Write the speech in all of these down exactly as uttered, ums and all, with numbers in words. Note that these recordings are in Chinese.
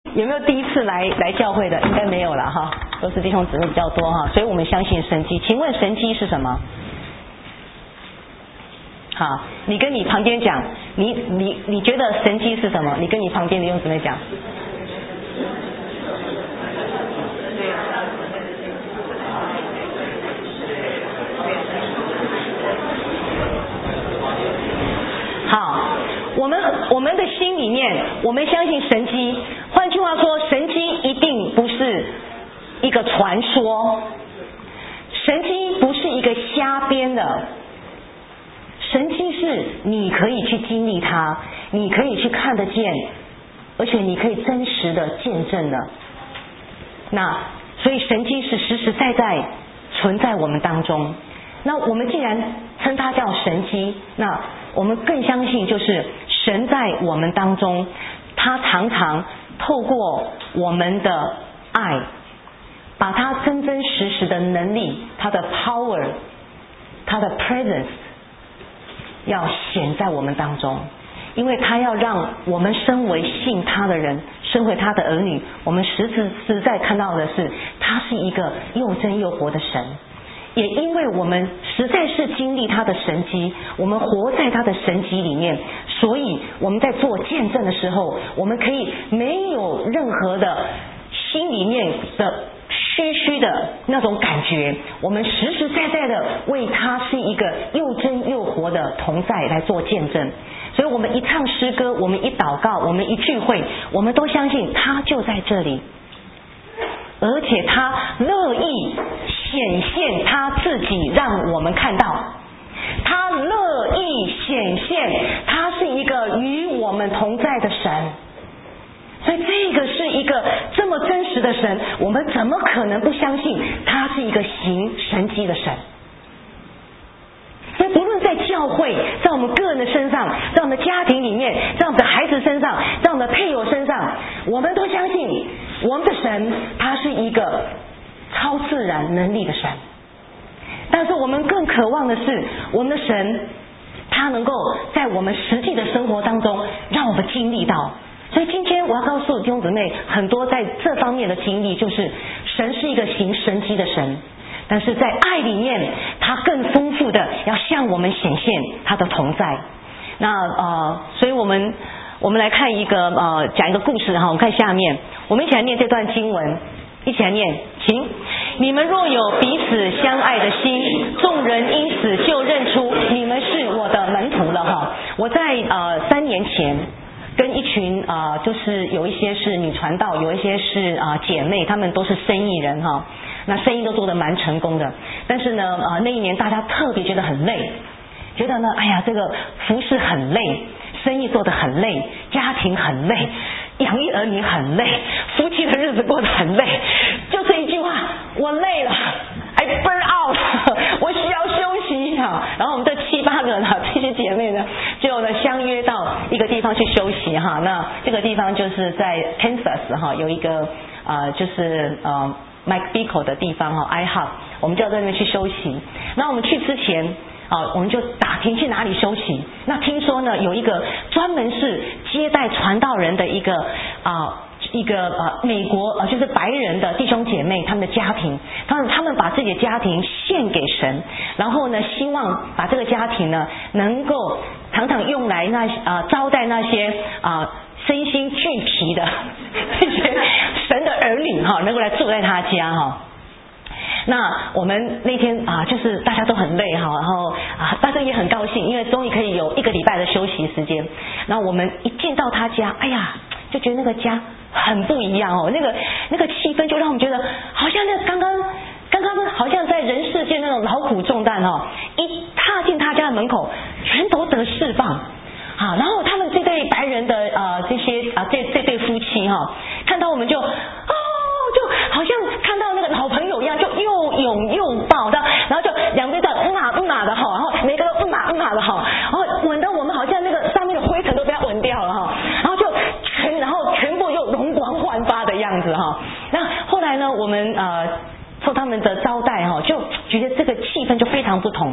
有没有第一次来来教会的？应该没有了哈，都是弟兄姊妹比较多哈，所以我们相信神迹。请问神迹是什么？好，你跟你旁边讲，你你你觉得神迹是什么？你跟你旁边的弟兄姊妹讲。好，我们我们的心里面，我们相信神迹。换句话说，神迹一定不是一个传说，神迹不是一个瞎编的，神迹是你可以去经历它，你可以去看得见，而且你可以真实的见证的。那所以神迹是实实在在存在我们当中。那我们既然称它叫神迹，那我们更相信就是神在我们当中，他常常透过我们的爱，把他真真实实的能力，他的 power， 他的 presence 要显在我们当中，因为他要让我们身为信他的人，身为他的儿女，我们实实实在看到的是他是一个又真又活的神。也因为我们实在是经历他的神迹，我们活在他的神迹里面，所以我们在做见证的时候，我们可以没有任何的心里面的虚虚的那种感觉，我们实实在在的为他是一个又真又活的同在来做见证。所以我们一唱诗歌，我们一祷告，我们一聚会，我们都相信他就在这里，而且他乐意显现他自己让我们看到，他乐意显现他是一个与我们同在的神。所以这个是一个这么真实的神，我们怎么可能不相信他是一个行神迹的神？所以不论在教会，在我们个人的身上，在我们的家庭里面，在我们的孩子身上，在我们的配偶身上，我们都相信我们的神他是一个超自然能力的神。但是我们更渴望的是我们的神他能够在我们实际的生活当中让我们经历到。所以今天我要告诉弟兄姊妹很多在这方面的经历，就是神是一个行神迹的神，但是在爱里面他更丰富的要向我们显现他的同在。那呃，所以我们我们来看一个呃讲一个故事哈，我们看下面，我们一起来念这段经文，一起来念，请。你们若有彼此相爱的心，众人因此就认出你们是我的门徒了哈。我在呃三年前跟一群啊、呃，就是有一些是女传道，有一些是啊、呃、姐妹，她们都是生意人哈，那生意都做得蛮成功的。但是呢啊、呃、那一年大家特别觉得很累，觉得呢哎呀这个服事很累，生意做得很累，家庭很累，养育儿女很累，夫妻的日子过得很累，就这一句话，我累了 I burn out 我需要休息哈。然后我们这七八个呢这些姐妹呢就呢相约到一个地方去休息哈。那这个地方就是在 Kansas 哈，有一个呃就是呃 Mike Bickle 的地方哈 I Hub， 我们就要在那边去休息。那我们去之前啊，我们就打听去哪里休息。那听说呢，有一个专门是接待传道人的一个啊一个呃美国呃就是白人的弟兄姐妹，他们的家庭，他们他们把自己的家庭献给神，然后呢，希望把这个家庭呢能够常常用来那啊、呃、招待那些啊、呃、身心俱疲的这些神的儿女哈，能够来住在他家哈。那我们那天啊，就是大家都很累哈，然后啊，大家也很高兴，因为终于可以有一个礼拜的休息时间。然后我们一进到他家，哎呀，就觉得那个家很不一样哦，那个那个气氛就让我们觉得好像那刚刚刚刚好像在人世间那种劳苦重担哦，一踏进他家的门口，全都得释放。啊，然后他们这对白人的呃这些啊这这对夫妻哈、哦，看到我们就哦就好像看到那个老朋友一样，就又拥又抱的，然后就两边的嗯啊嗯啊的哈，然后每个都嗯啊嗯啊的哈，然后吻得我们好像那个上面的灰尘都被他吻掉了哈，然后就全然后全部又容光焕发的样子哈。那后来呢，我们呃受他们的招待哈，就觉得这个气氛就非常不同。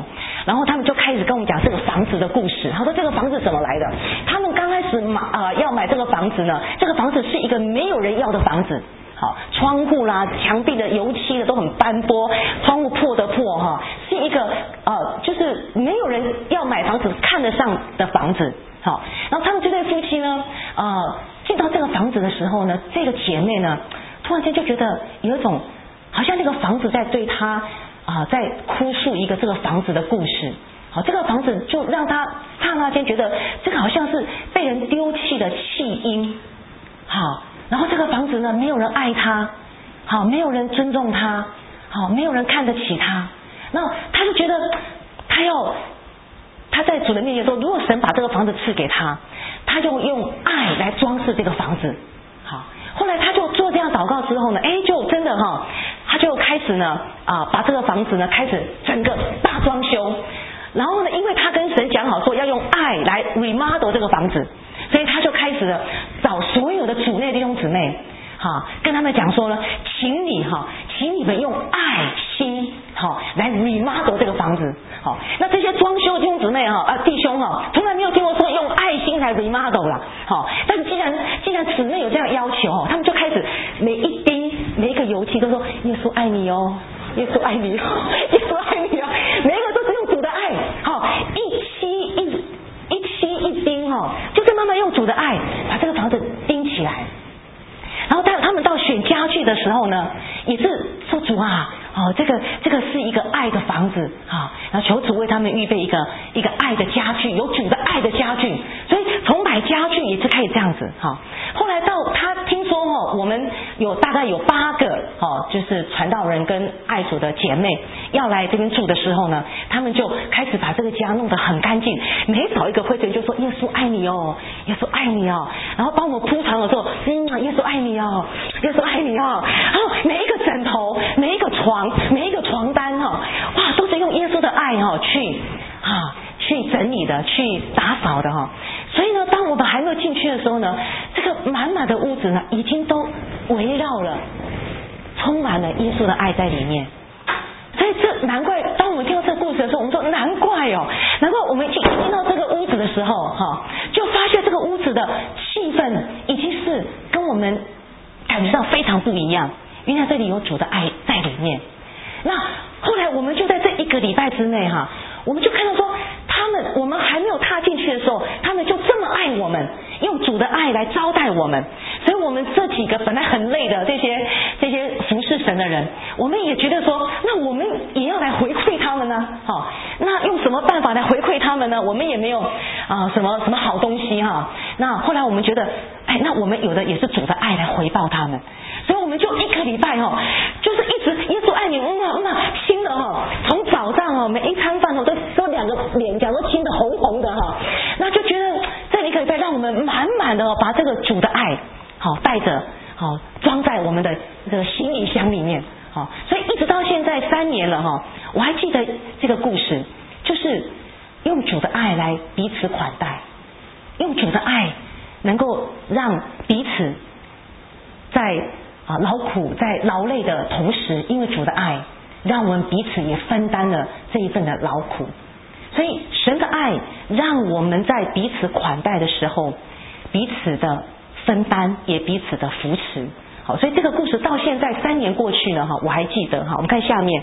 然后他们就开始跟我们讲这个房子的故事。他说这个房子怎么来的？他们刚开始买呃要买这个房子呢，这个房子是一个没有人要的房子。好，窗户啦、墙壁的油漆的都很斑驳，窗户破的破哈，是一个呃，就是没有人要买房子看得上的房子。好，然后他们这对夫妻呢，呃，进到这个房子的时候呢，这个姐妹呢，突然间就觉得有一种好像那个房子在对她啊、呃，在哭诉一个这个房子的故事。好，这个房子就让她刹那间觉得这个好像是被人丢弃的弃婴。好。然后这个房子呢，没有人爱他，好，没有人尊重他，好，没有人看得起他。那他就觉得他要他在主的面前说，如果神把这个房子赐给他，他就用爱来装饰这个房子。好，后来他就做这样祷告之后呢，哎，就真的哈，他就开始呢啊，把这个房子呢开始整个大装修。然后呢，因为他跟神讲好说要用爱来 remodel 这个房子，所以他就开始了找所有的主内弟兄姊妹，哈，跟他们讲说呢，请你哈，请你们用爱心好来 remodel 这个房子。好，那这些装修弟兄姊妹哈啊弟兄哈，从来没有听过说用爱心来 remodel 啦。好，但是既然既然姊妹有这样要求哦，他们就开始每一滴每一个油漆都说耶稣爱你哦，耶稣爱你哦，耶稣爱你哦，每一个都是用主的爱，好，一漆一一漆一钉哦，就是慢慢用主的爱把这个房子钉起来。然后他们到选家具的时候呢，也是说主啊，哦，这个这个是一个爱的房子啊，然后求主为他们预备一个一个爱的家具，有主的爱的家具。所以从买家具也是可以这样子哈。后来到他听说哦，我们有大概有八个哦，就是传道人跟爱主的姐妹要来这边住的时候呢，他们就开始把这个家弄得很干净。每扫一个灰尘就说耶稣爱你哦，耶稣爱你哦，然后帮我铺床的时候，嗯，耶稣爱你哦，耶稣爱你哦，然后每一个枕头、每一个床、每一个床单哈、哦，哇，都是用耶稣的爱哈、哦、去啊去整理的、去打扫的哈、哦。所以呢，当我们还没有进去的时候呢，这个满满的屋子呢，已经都围绕了、充满了耶稣的爱在里面。所以这难怪，当我们听到这个故事的时候，我们说难怪哦，难怪我们一进到这个屋子的时候，哈，就发现这个屋子的气氛已经是跟我们感觉上非常不一样。原来这里有主的爱在里面。那后来我们就在这一个礼拜之内，哈，我们就看到说，他们我们还没有踏进去的时候，他们就这么爱我们，用主的爱来招待我们。所以我们这几个本来很累的这些这些服侍神的人，我们也觉得说，那我们也要来回馈他们呢。好、哦，那用什么办法来回馈他们呢？我们也没有啊、呃、什么什么好东西哈、哦。那后来我们觉得，哎，那我们有的也是主的爱来回报他们。所以我们就一个礼拜哈、哦，就是一直耶稣爱你，嗯啊嗯啊，亲的哈、哦，从早上哦每一餐饭哦都都两个脸颊都亲得红红的哈、哦，那就觉得这一个礼拜让我们满满的、哦、把这个主的爱。好，带着好装在我们的这个行李箱里面，好，所以一直到现在三年了哈，我还记得这个故事，就是用主的爱来彼此款待，用主的爱能够让彼此在啊劳苦在劳累的同时，因为主的爱，让我们彼此也分担了这一份的劳苦。所以神的爱让我们在彼此款待的时候，彼此的分担也彼此的扶持。好，所以这个故事到现在三年过去了哈，我还记得哈。我们看下面。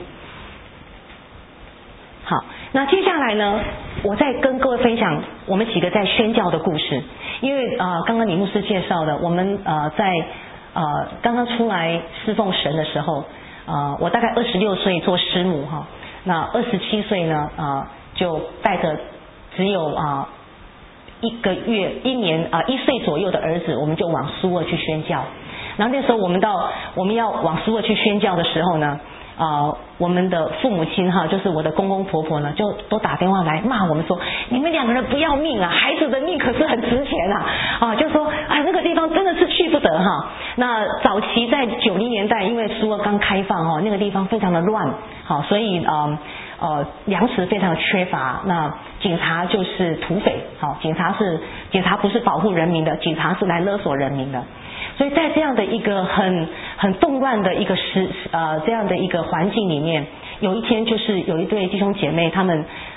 好，那接下来呢，我再跟各位分享我们几个在宣教的故事。因为啊、呃，刚刚李牧师介绍的，我们呃在呃刚刚出来侍奉神的时候，呃我大概二十六岁做师母哈，那二十七岁呢啊、呃、就带着只有啊。呃一个月一年啊、呃、一岁左右的儿子，我们就往苏俄去宣教。然后那时候我们到我们要往苏俄去宣教的时候呢，啊、呃、我们的父母亲哈，就是我的公公婆婆呢，就都打电话来骂我们说，你们两个人不要命啊，孩子的命可是很值钱啊，啊就说啊那个地方真的是去不得哈。那早期在九零年代，因为苏俄刚开放哈，那个地方非常的乱，好，所以啊。呃呃粮食非常的缺乏，那警察就是土匪，好，警察是警察不是保护人民的，警察是来勒索人民的。所以在这样的一个很很动乱的一个时呃这样的一个环境里面，有一天就是有一对弟兄姐妹，他们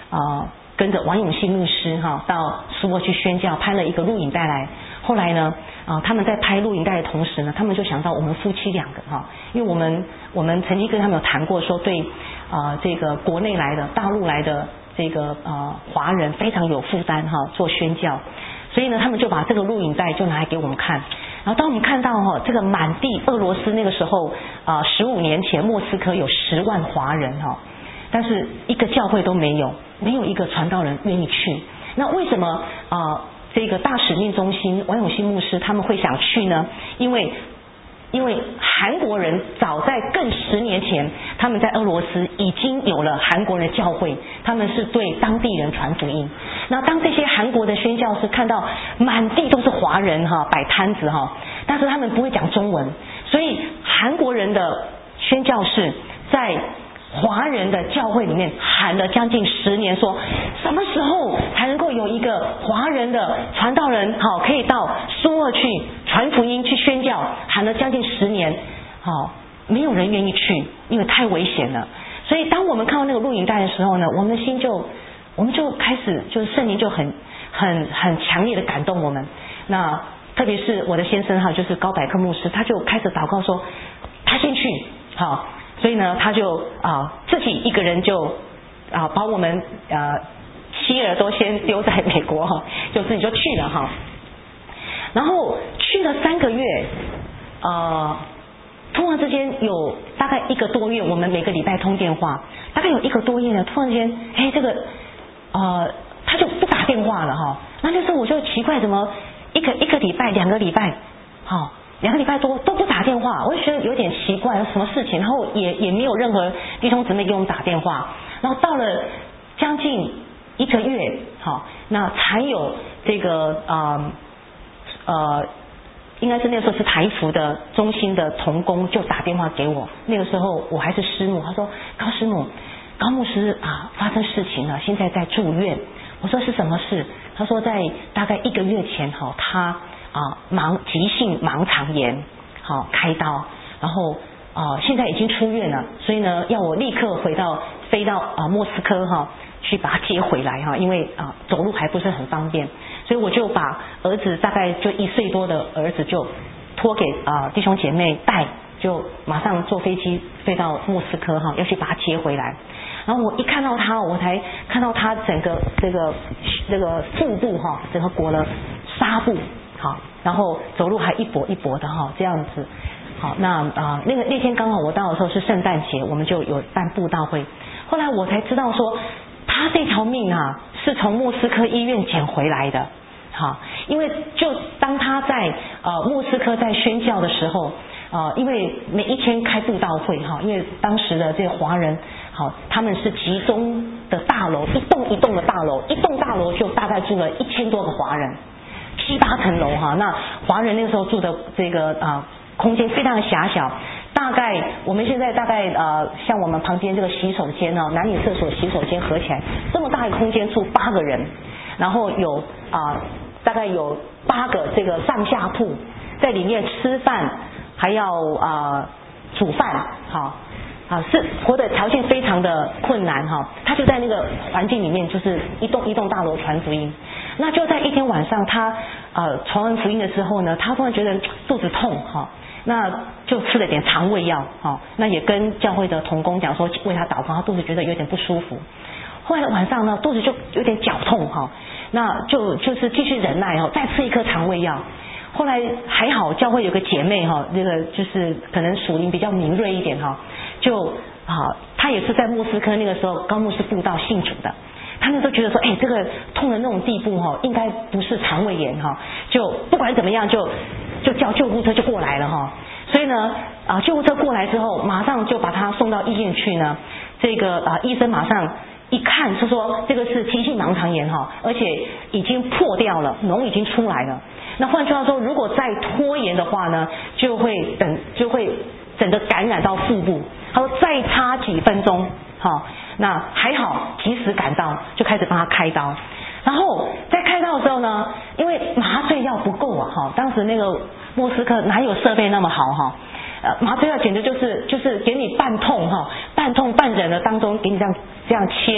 呃跟着王永信牧师哈到苏沃去宣教，拍了一个录影带来。后来呢，啊、呃，他们在拍录影带的同时呢，他们就想到我们夫妻两个哈，因为我们我们曾经跟他们有谈过说，对啊、呃、这个国内来的大陆来的这个呃华人非常有负担哈，做宣教，所以呢，他们就把这个录影带就拿来给我们看。然后当我们看到哈，这个满地俄罗斯那个时候啊，十五年前莫斯科有十万华人哈，但是一个教会都没有，没有一个传道人愿意去。那为什么啊？呃这个大使命中心王永信牧师他们会想去呢？因为因为韩国人早在更十年前，他们在俄罗斯已经有了韩国人教会，他们是对当地人传福音。那当这些韩国的宣教士看到满地都是华人哈，摆摊子哈，但是他们不会讲中文，所以韩国人的宣教士在华人的教会里面喊了将近十年，说什么时候才能够有一个华人的传道人好可以到苏俄去传福音去宣教，喊了将近十年，好没有人愿意去，因为太危险了。所以当我们看到那个录影带的时候呢，我们的心就我们就开始就是圣灵就很很很强烈的感动我们。那特别是我的先生哈，就是高百克牧师，他就开始祷告说他先去好。所以呢，他就啊、呃、自己一个人就啊、呃、把我们呃妻儿都先丢在美国哈，就自己就去了哈。然后去了三个月，呃，突然之间有大概一个多月，我们每个礼拜通电话，大概有一个多月呢，突然间，哎，这个呃他就不打电话了哈。那那时候我就奇怪，怎么一个一个礼拜、两个礼拜，好、哦。两个礼拜多都不打电话，我就觉得有点奇怪，有什么事情？然后也也没有任何弟兄姊妹给我们打电话。然后到了将近一个月，好，那才有这个呃呃，应该是那个时候是台福的中心的同工就打电话给我。那个时候我还是师母，他说高师母，高牧师啊，发生事情了，现在在住院。我说是什么事？他说在大概一个月前，哈，他。啊，盲急性盲肠炎，好、啊、开刀，然后啊现在已经出院了，所以呢要我立刻回到飞到啊莫斯科哈、啊、去把他接回来哈、啊，因为啊走路还不是很方便，所以我就把儿子大概就一岁多的儿子就托给啊弟兄姐妹带，就马上坐飞机飞到莫斯科哈、啊，要去把他接回来。然后我一看到他，我才看到他整个这个这个腹部哈、啊，整个裹了纱布。好，然后走路还一跛一跛的哈，这样子。好，那啊、呃、那个那天刚好我到的时候是圣诞节，我们就有办布道会。后来我才知道说，他这条命啊是从莫斯科医院捡回来的。好，因为就当他在呃莫斯科在宣教的时候，呃，因为每一天开布道会哈，因为当时的这些华人好，他们是集中的大楼，一栋一栋的大楼，一栋大楼就大概住了一千多个华人。七八层楼哈，那华人那个时候住的这个啊、呃、空间非常的狭小，大概我们现在大概呃像我们旁边这个洗手间呢，男女厕所洗手间合起来这么大一个空间住八个人，然后有啊、呃、大概有八个这个上下铺，在里面吃饭还要啊、呃、煮饭，好。啊，是活的条件非常的困难哈，他就在那个环境里面，就是一栋一栋大楼传福音。那就在一天晚上，他呃传完福音的时候呢，他突然觉得肚子痛哈，那就吃了点肠胃药哈，那也跟教会的同工讲说为他祷告，他肚子觉得有点不舒服。后来晚上呢，肚子就有点绞痛哈，那就就是继续忍耐哈，再吃一颗肠胃药。后来还好，教会有个姐妹哈，这个就是可能属灵比较敏锐一点哈，就啊，她也是在莫斯科那个时候高牧师布道信主的，他们都觉得说，哎，这个痛的那种地步哈，应该不是肠胃炎哈，就不管怎么样就就叫救护车就过来了哈，所以呢啊救护车过来之后，马上就把他送到医院去呢，这个啊医生马上一看就说这个是急性盲肠炎哈，而且已经破掉了，脓已经出来了。那换句话说，如果再拖延的话呢，就会等就会整个感染到腹部。他说再差几分钟，好、哦，那还好及时赶到，就开始帮他开刀。然后在开刀的时候呢，因为麻醉药不够啊，哈、哦，当时那个莫斯科哪有设备那么好哈、哦？呃，麻醉药简直就是就是给你半痛哈、哦，半痛半忍的当中给你这样这样切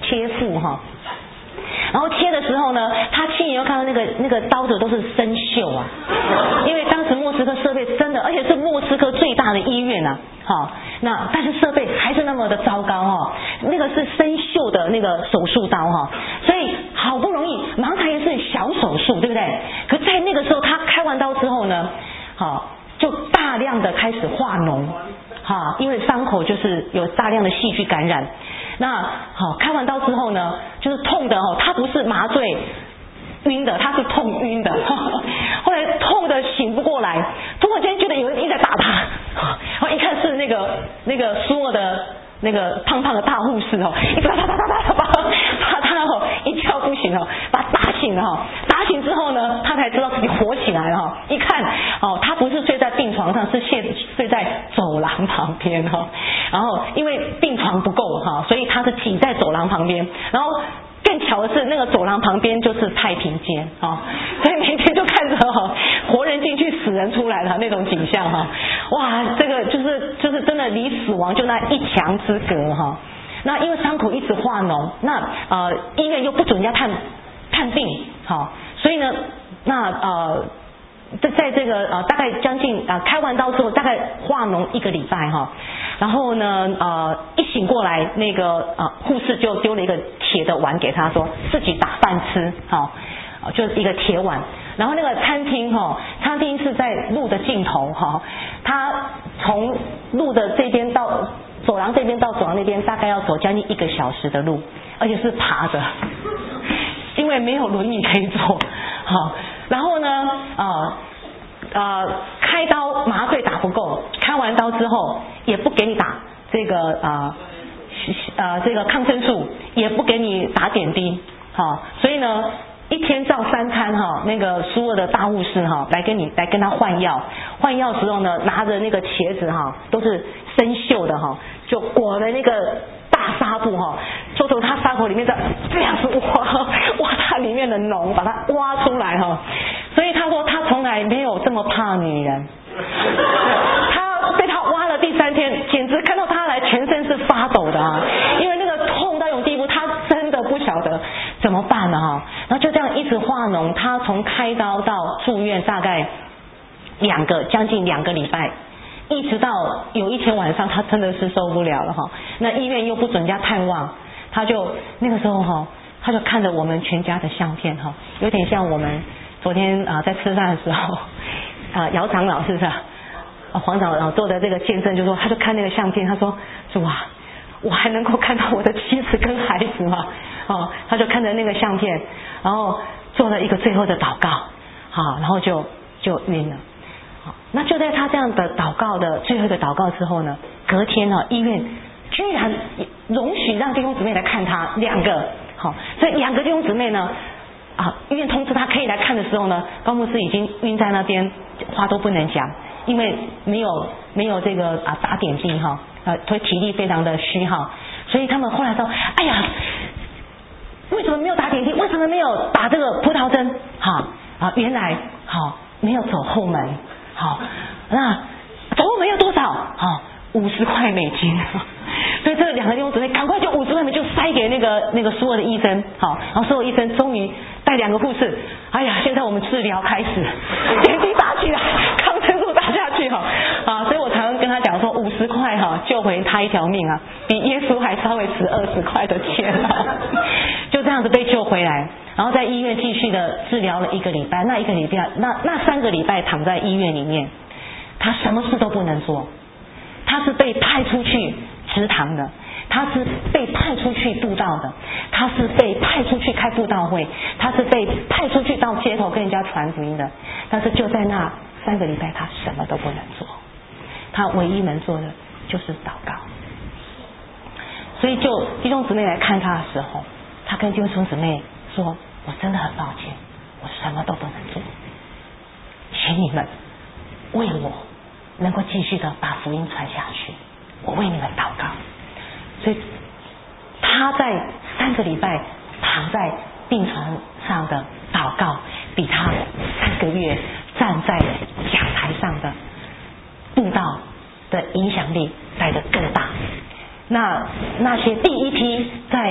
切腹哈。然后切的时候呢，他亲眼又看到那个那个刀子都是生锈啊，因为当时莫斯科设备真的，而且是莫斯科最大的医院啊，好，那但是设备还是那么的糟糕哈，那个是生锈的那个手术刀哈，所以好不容易盲肠炎是小手术，对不对？可在那个时候他开完刀之后呢，好，就大量的开始化脓，哈，因为伤口就是有大量的细菌感染。那好，开完刀之后呢，就是痛的哦，他不是麻醉晕的，他是痛晕的，后来痛的醒不过来，突然间觉得有人一直在打他，然后一看是那个那个苏俄的那个胖胖的大护士哦，一直打打打打打打，把他哦一觉不醒哦，把他打醒了哈，打醒之后呢，他才知道自己活起来了哈，一看哦，他不是睡在病床上，是睡睡在走廊旁边哈，然后因为病床不够哈，所以他是挤在走廊旁边，然后更巧的是那个走廊旁边就是太平间啊，所以每天就看着哈活人进去死人出来的那种景象哈，哇，这个就是就是真的离死亡就那一墙之隔哈。那因为伤口一直化脓，那呃医院又不准人家探探病，好，所以呢，那呃在在这个呃大概将近啊、呃、开完刀之后，大概化脓一个礼拜哈，然后呢呃一醒过来，那个呃护士就丢了一个铁的碗给他说自己打饭吃，好，就是一个铁碗。然后那个餐厅哈，餐厅是在路的尽头哈，他从路的这边到走廊这边到走廊那边大概要走将近一个小时的路，而且是爬着，因为没有轮椅可以坐，好，然后呢呃呃开刀麻醉打不够，开完刀之后也不给你打这个呃呃这个抗生素，也不给你打点滴，好，所以呢一天照三餐哈，那个苏俄的大护士哈来跟你来跟他换药，换药时候呢拿着那个茄子哈都是生锈的哈，就裹了那个大纱布哈，就从他伤口里面的这样子挖挖它里面的脓，把它挖出来哈。所以他说他从来没有这么怕女人，他被他挖了第三天，简直看到他来全身是发抖的啊，因为那个痛到一种地步，他真的不晓得怎么办了哈。然后就这样一直化脓，他从开刀到住院大概两个将近两个礼拜。一直到有一天晚上，他真的是受不了了哈。那医院又不准人家探望，他就那个时候哈，他就看着我们全家的相片哈，有点像我们昨天啊、呃、在吃饭的时候啊，姚长老是不是啊？黄长老做的这个见证，就说他就看那个相片，他说主啊，我还能够看到我的妻子跟孩子吗？哦，他就看着那个相片，然后做了一个最后的祷告，好，然后就就晕了。那就在他这样的祷告的最后一个祷告之后呢，隔天呢、啊，医院居然容许让弟兄姊妹来看他两个，好，所以两个弟兄姊妹呢，啊，医院通知他可以来看的时候呢，高牧师已经晕在那边，话都不能讲，因为没有没有这个啊打点滴哈，啊，所以体力非常的虚哈，所以他们后来说，哎呀，为什么没有打点滴？为什么没有打这个葡萄针？哈啊，原来好没有走后门。好，那走后门要多少？好，五十块美金。所以这两个弟兄姊妹赶快就五十块美金就塞给那个那个所有的医生。好，然后所有医生终于带两个护士，哎呀，现在我们治疗开始，点滴打起来，抗生素打下去哈啊！所以我常常跟他讲说，五十块哈救回他一条命啊，比耶稣还稍微值二十块的钱啊！就这样子被救回来。然后在医院继续的治疗了一个礼拜，那一个礼拜，那那三个礼拜躺在医院里面，他什么事都不能做，他是被派出去植堂的，他是被派出去布道的，他是被派出去开布道会，他是被派出去到街头跟人家传福音的，但是就在那三个礼拜，他什么都不能做，他唯一能做的就是祷告。所以就弟兄姊妹来看他的时候，他跟弟兄姊妹说，我真的很抱歉，我什么都不能做，请你们为我能够继续的把福音传下去，我为你们祷告。所以他在三个礼拜躺在病床上的祷告，比他三个月站在讲台上的布道的影响力来得更大。那那些第一批在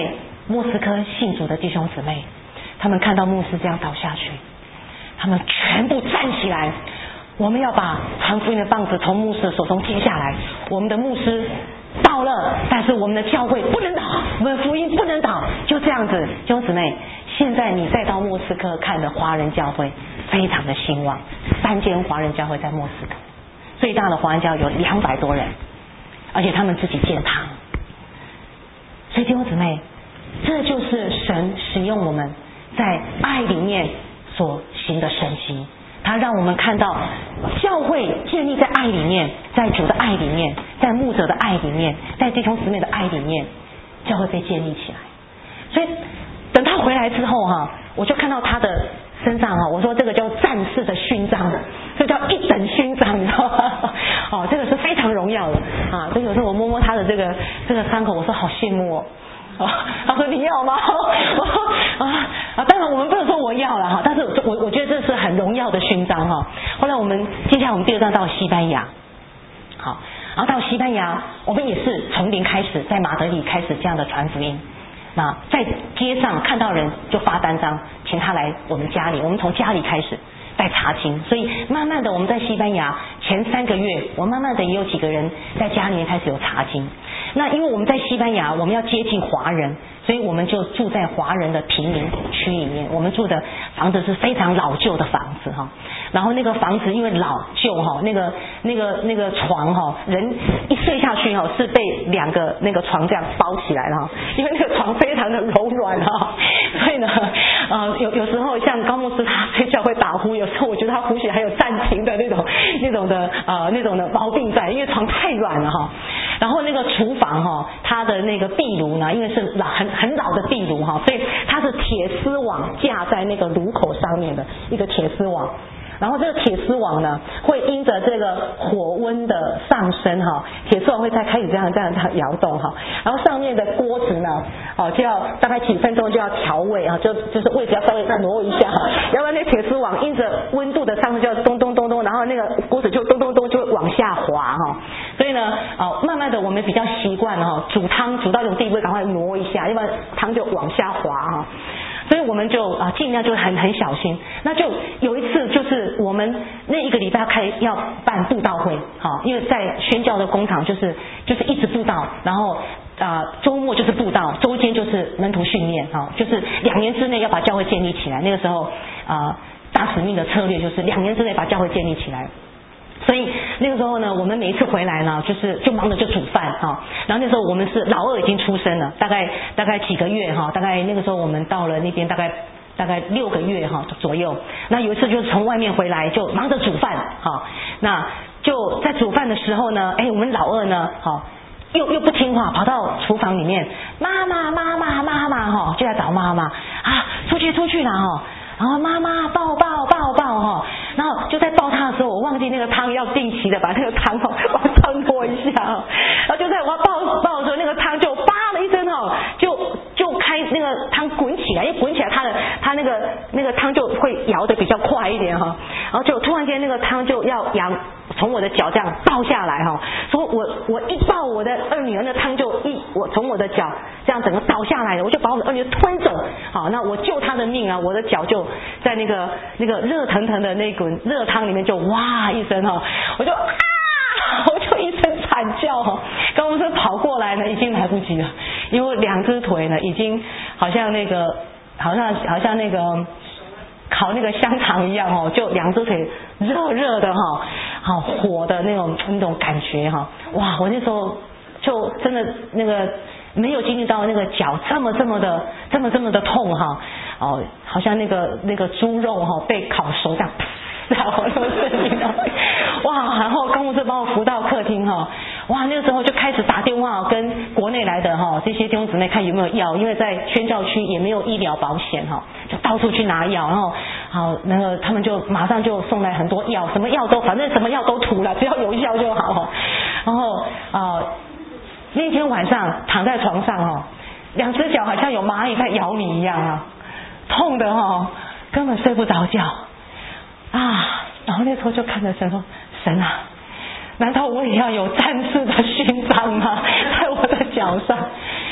莫斯科信主的弟兄姊妹，他们看到牧师这样倒下去，他们全部站起来，我们要把传福音的棒子从牧师的手中接下来。我们的牧师倒了，但是我们的教会不能倒，我们的福音不能倒。就这样子，弟兄姊妹，现在你再到莫斯科看的华人教会非常的兴旺，三间华人教会在莫斯科，最大的华人教会有两百多人，而且他们自己建堂。所以弟兄姊妹，这就是神使用我们在爱里面所行的神迹，他让我们看到教会建立在爱里面，在主的爱里面，在牧者的爱里面，在弟兄姊妹的爱里面，教会被建立起来。所以等他回来之后哈，我就看到他的身上哈，我说这个叫战士的勋章，这叫一等勋章，你知道吗？哦，这个是非常荣耀的啊！这有时候我摸摸他的这个这个伤口，我说好羡慕哦。哦，他说你要吗？我说啊啊，当然我们不能说我要了哈，但是我我觉得这是很荣耀的勋章哈。后来我们接下来我们第二站到西班牙，好，然后到西班牙，我们也是从零开始，在马德里开始这样的传福音。那在街上看到人就发单张，请他来我们家里，我们从家里开始在查经，所以慢慢的我们在西班牙前三个月，我慢慢的也有几个人在家里面开始有查经。那因为我们在西班牙，我们要接近华人，所以我们就住在华人的贫民区里面。我们住的房子是非常老旧的房子哈，然后那个房子因为老旧哈，那个那个那个床哈，人一睡下去哈是被两个那个床这样包起来了哈，因为那个床非常的柔软哈，所以呢呃有有时候像高牧师他睡觉会打呼，有时候我觉得他呼吸还有暂停的那种那种的呃那种的毛病在，因为床太软了哈。然后那个厨房哈，它的那个壁炉呢，因为是老很很老的壁炉哈，所以它是铁丝网架在那个炉口上面的一个铁丝网。然后这个铁丝网呢，会因着这个火温的上升哈，铁丝网会再开始这样这样这样摇动哈。然后上面的锅子呢，哦就要大概几分钟就要调味啊，就就是位置要稍微再挪一下，要不然那铁丝网因着温度的上升就要咚咚咚咚，然后那个锅子就咚咚咚就会往下滑哈。所以呢，哦慢慢的我们比较习惯哈，煮汤煮到这种地步赶快挪一下，要不然汤就往下滑哈。所以我们就啊尽量就很很小心。那就有一次就是我们那一个礼拜开要办布道会，好，因为在宣教的工厂就是就是一直布道，然后啊周末就是布道，周间就是门徒训练，好，就是两年之内要把教会建立起来。那个时候啊大使命的策略就是两年之内把教会建立起来。所以那个时候呢，我们每一次回来呢，就是就忙着就煮饭哈。然后那时候我们是老二已经出生了，大概大概几个月哈，大概那个时候我们到了那边大概大概六个月哈左右。那有一次就是从外面回来就忙着煮饭哈，那就在煮饭的时候呢，哎我们老二呢哈又又不听话，跑到厨房里面，妈妈妈妈妈妈哈，就来找妈妈啊，出去出去啦哈。然后妈妈抱抱抱抱哈，然后就在抱他的时候，我忘记那个汤要定期的把那个汤哦往上拨一下，然后就在我要抱抱的时候，那个汤就叭的一声哦，就就开那个汤滚起来，一滚起来，它的它那个那个汤就会摇的比较快一点哈，然后就突然间那个汤就要扬从我的脚这样倒下来哈，所以我我一抱我的二女儿，那汤就一我从我的脚这样整个倒下来了，我就把我的二女儿推走，好，那我救她的命啊，我的脚就在那个那个热腾腾的那滚热汤里面就哇一声哈，我就啊，我就一声惨叫哈，刚我说跑过来呢，已经来不及了，因为两只腿呢已经好像那个好像好像那个烤那个香肠一样哦，就两只腿热热的哈，好火的那种那种感觉哈，哇！我那时候就真的那个没有经历到那个脚这么这么的这么这么的痛哈，哦，好像那个那个猪肉哈被烤熟这样，然后那个声音哇！然后公务车帮我扶到客厅哈，哇！那个时候就开始打电话跟国内来的哈这些弟兄姊妹看有没有药，因为在宣教区也没有医疗保险哈，就到处去拿药，然后好那个他们就马上就送来很多药，什么药都反正什么药都涂了，只要有效就好。然后啊、呃、那天晚上躺在床上哈，两只脚好像有蚂蚁在咬你一样啊，痛的哈根本睡不着觉啊。然后那时候就看着神说，神啊，难道我也要有战士的勋章吗？在我的脚上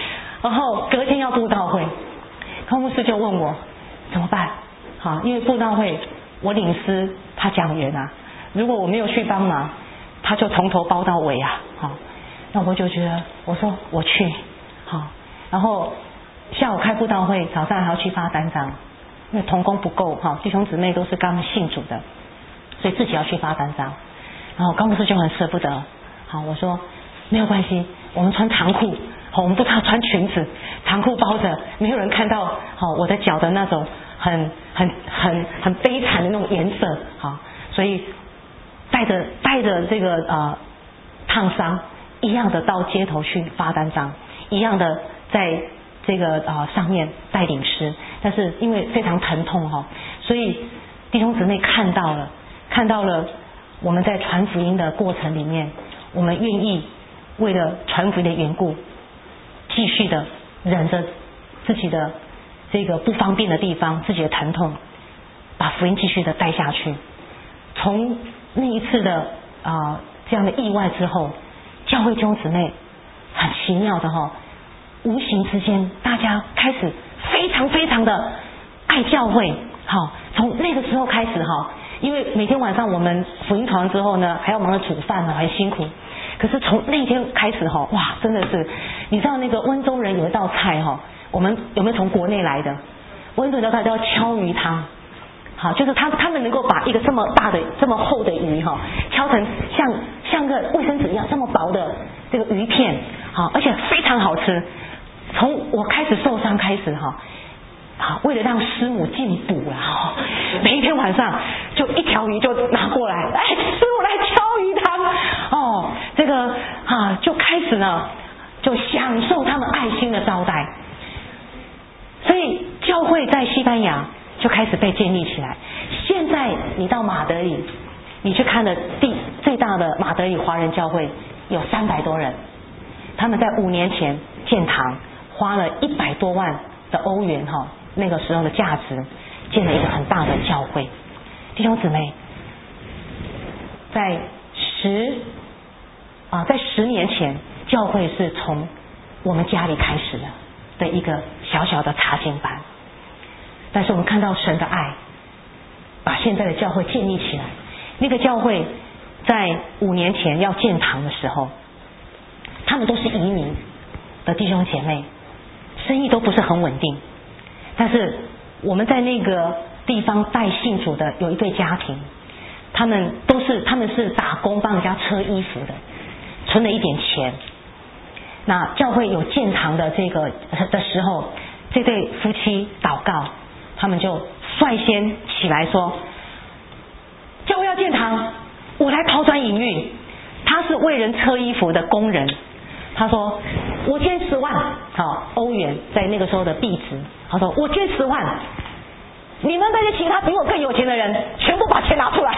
然后隔天要布道会，康牧师就问我怎么办？好，因为布道会我领师他讲员啊，如果我没有去帮忙，他就从头包到尾啊。好，那我就觉得我说我去，好，然后下午开布道会，早上还要去发单张，因为同工不够哈，弟兄姊妹都是刚信主的，所以自己要去发单张。然后高牧师就很舍不得，好，我说没有关系，我们穿长裤，好，我们不要穿裙子，长裤包着，没有人看到好我的脚的那种很很很很悲惨的那种颜色，好，所以带着带着这个呃烫伤一样的到街头去发单张，一样的在这个呃上面带领诗，但是因为非常疼痛哈，所以弟兄姊妹看到了看到了我们在传福音的过程里面，我们愿意为了传福音的缘故，继续的忍着自己的这个不方便的地方，自己的疼痛，把福音继续的带下去。从那一次的啊、呃、这样的意外之后，教会弟兄姊妹很奇妙的哈、哦，无形之间大家开始非常非常的爱教会。好，从那个时候开始哈，因为每天晚上我们福音传完之后呢，还要忙着煮饭啊，很辛苦。可是从那天开始哈，哇，真的是，你知道那个温州人有一道菜哈，我们有没有从国内来的？温州那道菜叫敲鱼汤。好，就是他他们能够把一个这么大的、这么厚的鱼哈，敲成像像个卫生纸一样这么薄的这个鱼片，好，而且非常好吃。从我开始受伤开始哈，好，为了让师母进补啦，哈，每一天晚上就一条鱼就拿过来，哎，师母来敲鱼汤，哦，这个啊就开始呢，就享受他们爱心的招待。所以教会在西班牙就开始被建立起来。现在你到马德里，你去看的第最大的马德里华人教会有三百多人，他们在五年前建堂，花了一百多万的欧元哈，那个时候的价值，建了一个很大的教会。弟兄姊妹，在十啊，在十年前，教会是从我们家里开始的的一个小小的查经班。但是我们看到神的爱，把现在的教会建立起来。那个教会在五年前要建堂的时候，他们都是移民的弟兄姐妹，生意都不是很稳定。但是我们在那个地方带信主的有一对家庭，他们都是他们是打工帮人家车衣服的，存了一点钱。那教会有建堂的这个的时候，这对夫妻祷告，他们就率先起来说，教会要建堂，我来抛砖引玉。他是为人车衣服的工人，他说我捐十万好欧元，在那个时候的币值，他说我捐十万，你们那些其他比我更有钱的人全部把钱拿出来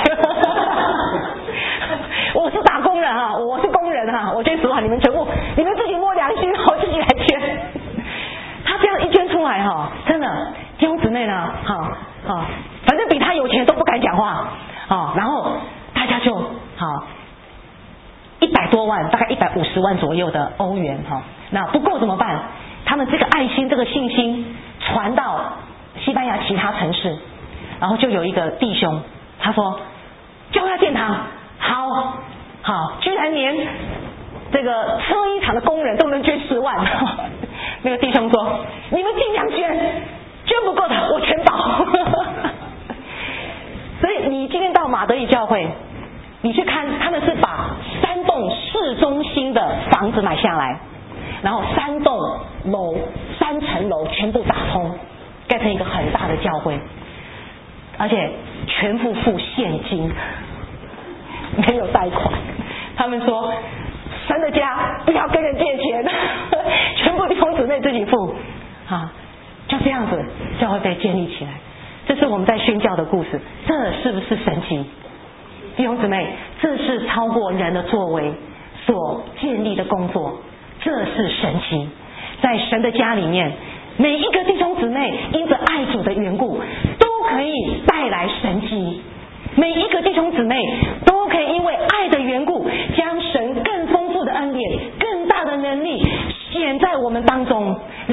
我是打工人哈，我是工人哈，我捐十万，你们全部你们自己摸良心，我自己来捐。他这样一捐出来哈，真的弟兄姊妹呢，哈啊，反正比他有钱都不敢讲话啊，然后大家就好一百多万，大概一百五十万左右的欧元哈，那不够怎么办？他们这个爱心、这个信心传到西班牙其他城市，然后就有一个弟兄，他说教会要建堂，好好，居然连这个车衣厂的工人都能捐十万。那个弟兄说，你们尽量捐，捐不够的我全保。所以你今天到马德里教会，你去看，他们是把三栋市中心的房子买下来，然后三栋楼三层楼全部打通，盖成一个很大的教会，而且全部付现金，没有贷款。他们说神的家不要跟人借钱，全部弟兄姊妹自己付啊，就这样子教会被建立起来。这是我们在宣教的故事，这是不是神奇？弟兄姊妹，这是超过人的作为所建立的工作，这是神奇。在神的家里面，每一个弟兄姊妹因着爱主的缘故，都可以带来神迹。每一个弟兄姊妹都可以因为爱的缘故，将神更丰富的恩典、更大的能力显在我们当中。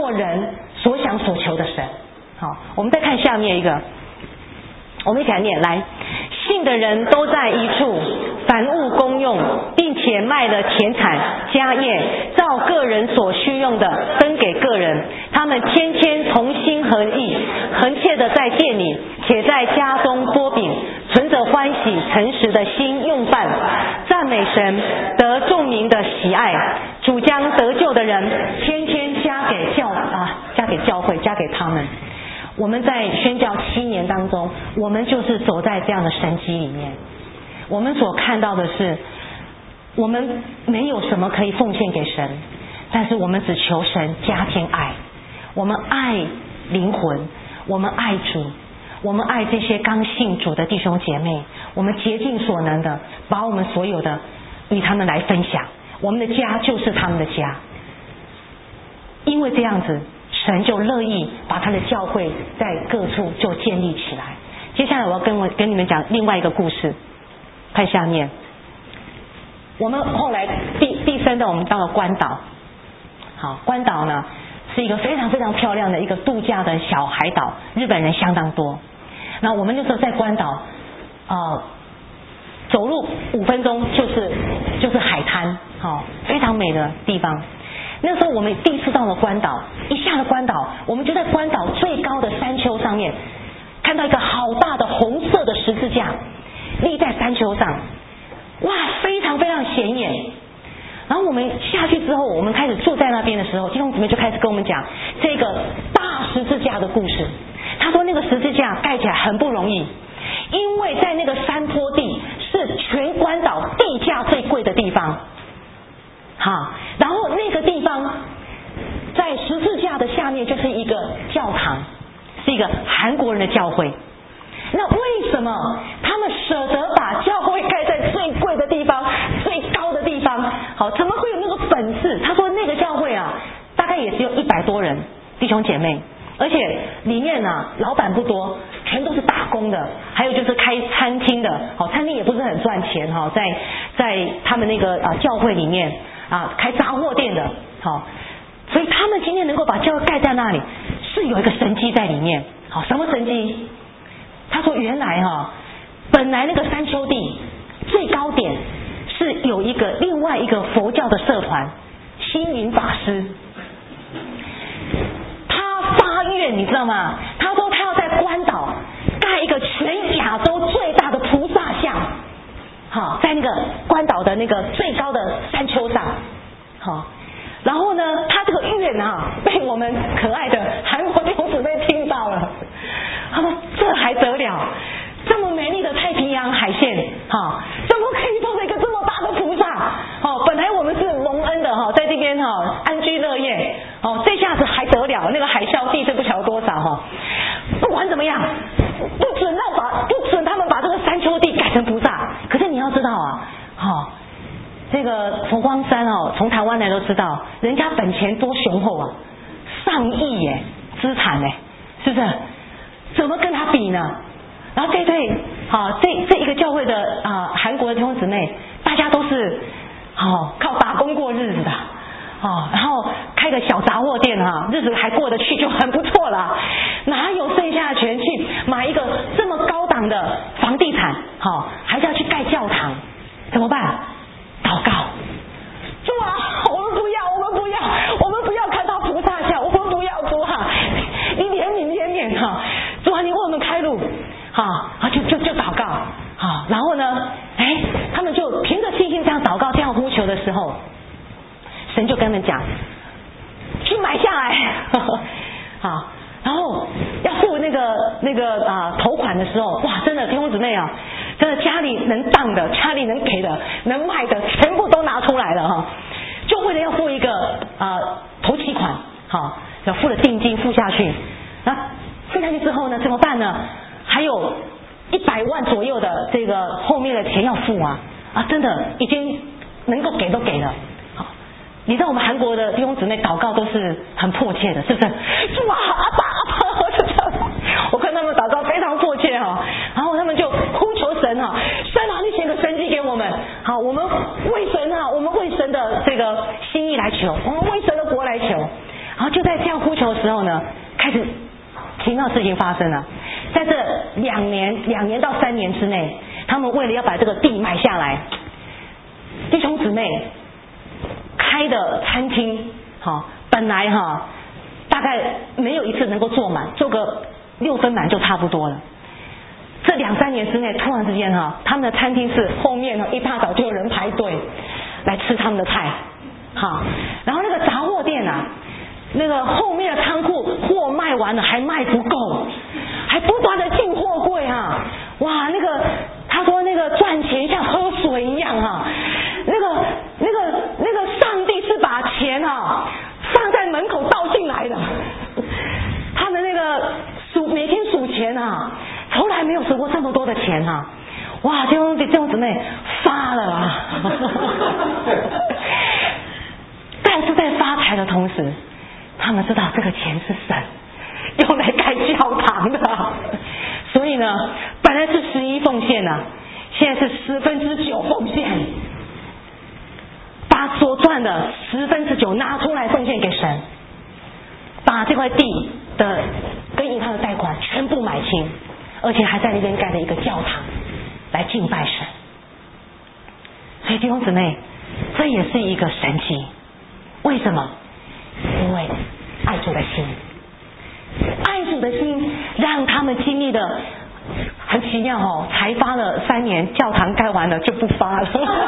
做人所想所求的神。好，我们再看下面一个，我们一起来念，来，信的人都在一处，凡物公用，并且卖了田产家业，照个人所需用的分给个人。他们天天同心合意，恒切的在店里，且在家中擘饼，存着欢喜诚实的心用饭，赞美神，得众民的喜爱。主将得救的人天天加给教啊，加给教会，加给他们。我们在宣教七年当中，我们就是走在这样的神迹里面。我们所看到的是，我们没有什么可以奉献给神，但是我们只求神加添爱。我们爱灵魂，我们爱主，我们爱这些刚信主的弟兄姐妹，我们竭尽所能的把我们所有的与他们来分享。我们的家就是他们的家，因为这样子神就乐意把他的教会在各处就建立起来。接下来我要跟我跟你们讲另外一个故事，看下面。我们后来第第三段我们到了关岛，好，关岛呢是一个非常非常漂亮的一个度假的小海岛，日本人相当多。那我们那时候在关岛，呃，走路五分钟就是就是海滩，好、哦，非常美的地方。那时候我们第一次到了关岛，一下了关岛，我们就在关岛最高的山丘上面看到一个好大的红色的十字架立在山丘上，哇，非常非常显眼。然后我们下去之后，我们开始坐在那边的时候，弟兄姊妹就开始跟我们讲这个大十字架的故事。他说那个十字架盖起来很不容易，因为在那个山坡地是全关岛地价最贵的地方。好，然后那个地方在十字架的下面就是一个教堂，是一个韩国人的教会。那为什么他们舍得把教会盖在最贵的地方、最高的地方？好，怎么会有那个本事？他说那个教会啊，大概也只有一百多人弟兄姐妹，而且里面啊老板不多，全都是打工的，还有就是开餐厅的。好，餐厅也不是很赚钱哈，在在他们那个啊教会里面啊开杂货店的。好，所以他们今天能够把教会盖在那里，是有一个神迹在里面。好，什么神迹？他说原来哈、啊，本来那个山丘地最高点是有一个另外一个佛教的社团星云法师，他发愿你知道吗？他说他要在关岛盖一个全亚洲最大的菩萨像，好，在那个关岛的那个最高的山丘上，好，然后呢，他这个愿啊被我们可爱的韩国弟兄姊妹听到了。他说这还得了，这么美丽的太平洋海线，哈，怎么可以做一个这么大的菩萨？哦，本来我们是蒙恩的哈，在这边哈安居乐业，哦，这下子还得了，那个海啸地震不晓得多少哈。不管怎么样，不准让把不准他们把这个山丘地改成菩萨。可是你要知道啊，哈、哦，这个佛光山哦，从台湾来都知道，人家本钱多雄厚啊，上亿耶资产哎，是不是？怎么跟他比呢？然后这对啊，这这一个教会的啊韩国的弟兄姊妹，大家都是哦靠打工过日子的哦，然后开个小杂货店哈、啊，日子还过得去就很不错了，哪有剩下的钱去买一个这么高档的房地产？好、哦，还是要去盖教堂？怎么办？祷告，主啊，我们不要，我们不要，我们不要看到菩萨像，我们不要主啊，你怜悯怜悯哈。主啊，你为我们开路，好，啊，就就就祷告，好，然后呢，哎，他们就凭着信心这样祷告、这样呼求的时候，神就跟他们讲，去买下来，呵呵好，然后要付那个那个啊头款的时候，哇，真的弟兄姊妹啊，真的家里能当的、家里能给的、能卖的，全部都拿出来了哈，就为了要付一个啊头期款，好，要付了定金付下去，那。付下去之后呢，怎么办呢？还有一百万左右的这个后面的钱要付啊啊！真的已经能够给都给了。好，你知道我们韩国的弟兄姊妹祷告都是很迫切的，是不是？主啊，阿爸阿爸，我就这样，我看他们祷告非常迫切哈、啊，然后他们就呼求神哈、啊，神啊，你写个神迹给我们。好，我们为神啊，我们为神的这个心意来求，我们为神的国来求。然后后就在这样呼求的时候呢，开始奇妙事情发生了。在这两年两年到三年之内，他们为了要把这个地买下来，弟兄姊妹开的餐厅，哈，本来哈大概没有一次能够坐满，坐个六分满就差不多了。这两三年之内，突然之间哈，他们的餐厅是后面呢一大早就有人排队来吃他们的菜，好，然后那个杂货店啊，那个后面的仓库货卖完了还卖不够，还不断的进货柜啊，哇，那个他说那个赚钱像喝水一样啊，那个那个那个上帝是把钱啊放在门口倒进来的，他们那个数每天数钱啊，从来没有数过这么多的钱啊，哇，弟兄弟兄姊妹发了啊！但是在发财的同时，他们知道这个钱是神用来盖教堂的，所以呢，本来是十一奉献啊，现在是十分之九奉献，把所赚的十分之九拿出来奉献给神，把这块地的跟银行的贷款全部买清，而且还在那边盖了一个教堂来敬拜神。所以弟兄姊妹，这也是一个神迹。为什么？因为爱主的心，爱主的心让他们经历的很奇妙哦，才发了三年，教堂盖完了就不发了。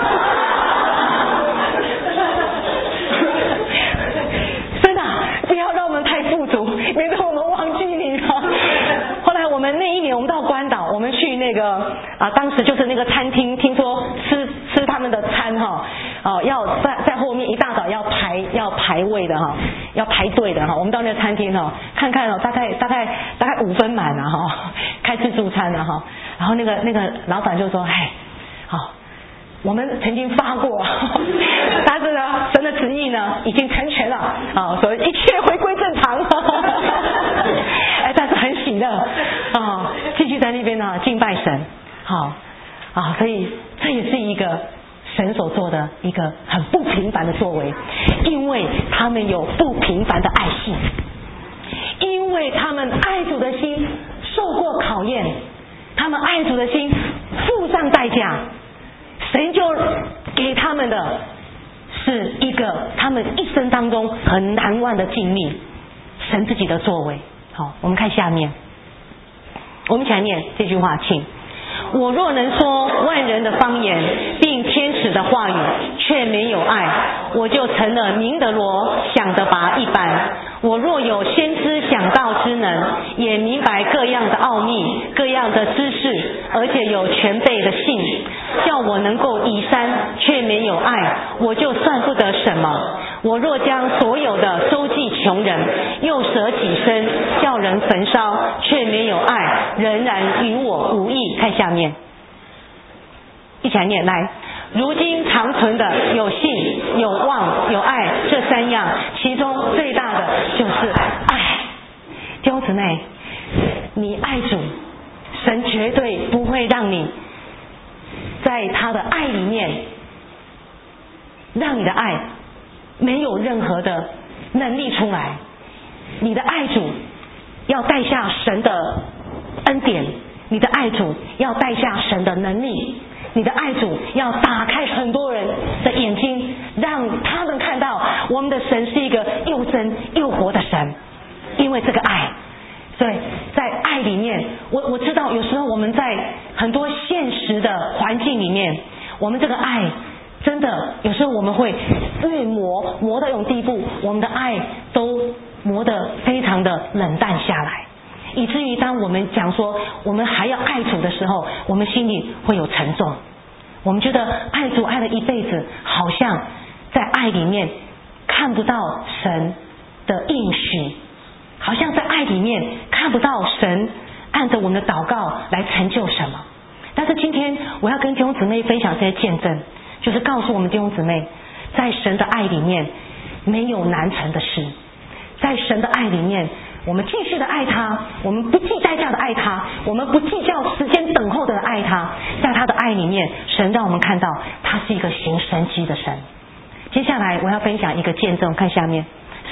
真的，不要让我们太富足，免得我们忘记你了。后来我们那一年，我们到关岛，我们去那个啊，当时就是那个餐厅，听说吃吃他们的餐哈，哦，要在在后面一大早要排要排位的哈，要排队的哈。我们到那个餐厅哈，看看哦，大概大概大概五分满了哈，开自助餐了哈。然后那个那个老板就说：“哎，好。”我们曾经发过，但是呢，神的旨意呢已经成全了啊，所以一切回归正常。哎，但是很喜乐啊，继续在那边呢敬拜神，好啊，所以这也是一个神所做的一个很不平凡的作为，因为他们有不平凡的爱心，因为他们爱主的心受过考验，他们爱主的心付上代价。神就给他们的是一个他们一生当中很难忘的经历，神自己的作为。好，我们看下面，我们一起来念这句话，请。我若能说万人的方言，并天使的话语，却没有爱，我就成了明德罗想得拔一般。我若有先知想道之能，也明白各样的奥秘，各样的知识，而且有全备的信，叫我能够移山，却没有爱，我就算不得什么。我若将所有的周济穷人，又舍己身，叫人焚烧，却没有爱，仍然与我无益。看下面，一起来念来。如今长存的有信、有望、有爱，这三样，其中最大的就是爱。弟兄姊妹，你爱主，神绝对不会让你在他的爱里面，让你的爱没有任何的能力出来。你的爱主要带下神的恩典，你的爱主要带下神的能力，你的爱主要打开很多人的眼睛，让他们看到我们的神是一个又真又活的神。因为这个爱，所以在爱里面，我我知道有时候我们在很多现实的环境里面，我们这个爱真的有时候我们会越磨磨到一种地步，我们的爱都磨得非常的冷淡下来，以至于当我们讲说我们还要爱主的时候，我们心里会有沉重。我们觉得爱主爱了一辈子，好像在爱里面看不到神的应许，好像在爱里面看不到神按着我们的祷告来成就什么。但是今天我要跟弟兄姊妹分享这些见证，就是告诉我们弟兄姊妹，在神的爱里面没有难成的事，在神的爱里面，我们继续的爱他，我们不计代价的爱他，我们不计较时间等候的爱他，在他的爱里面，神让我们看到他是一个行神迹的神。接下来我要分享一个见证，看下面，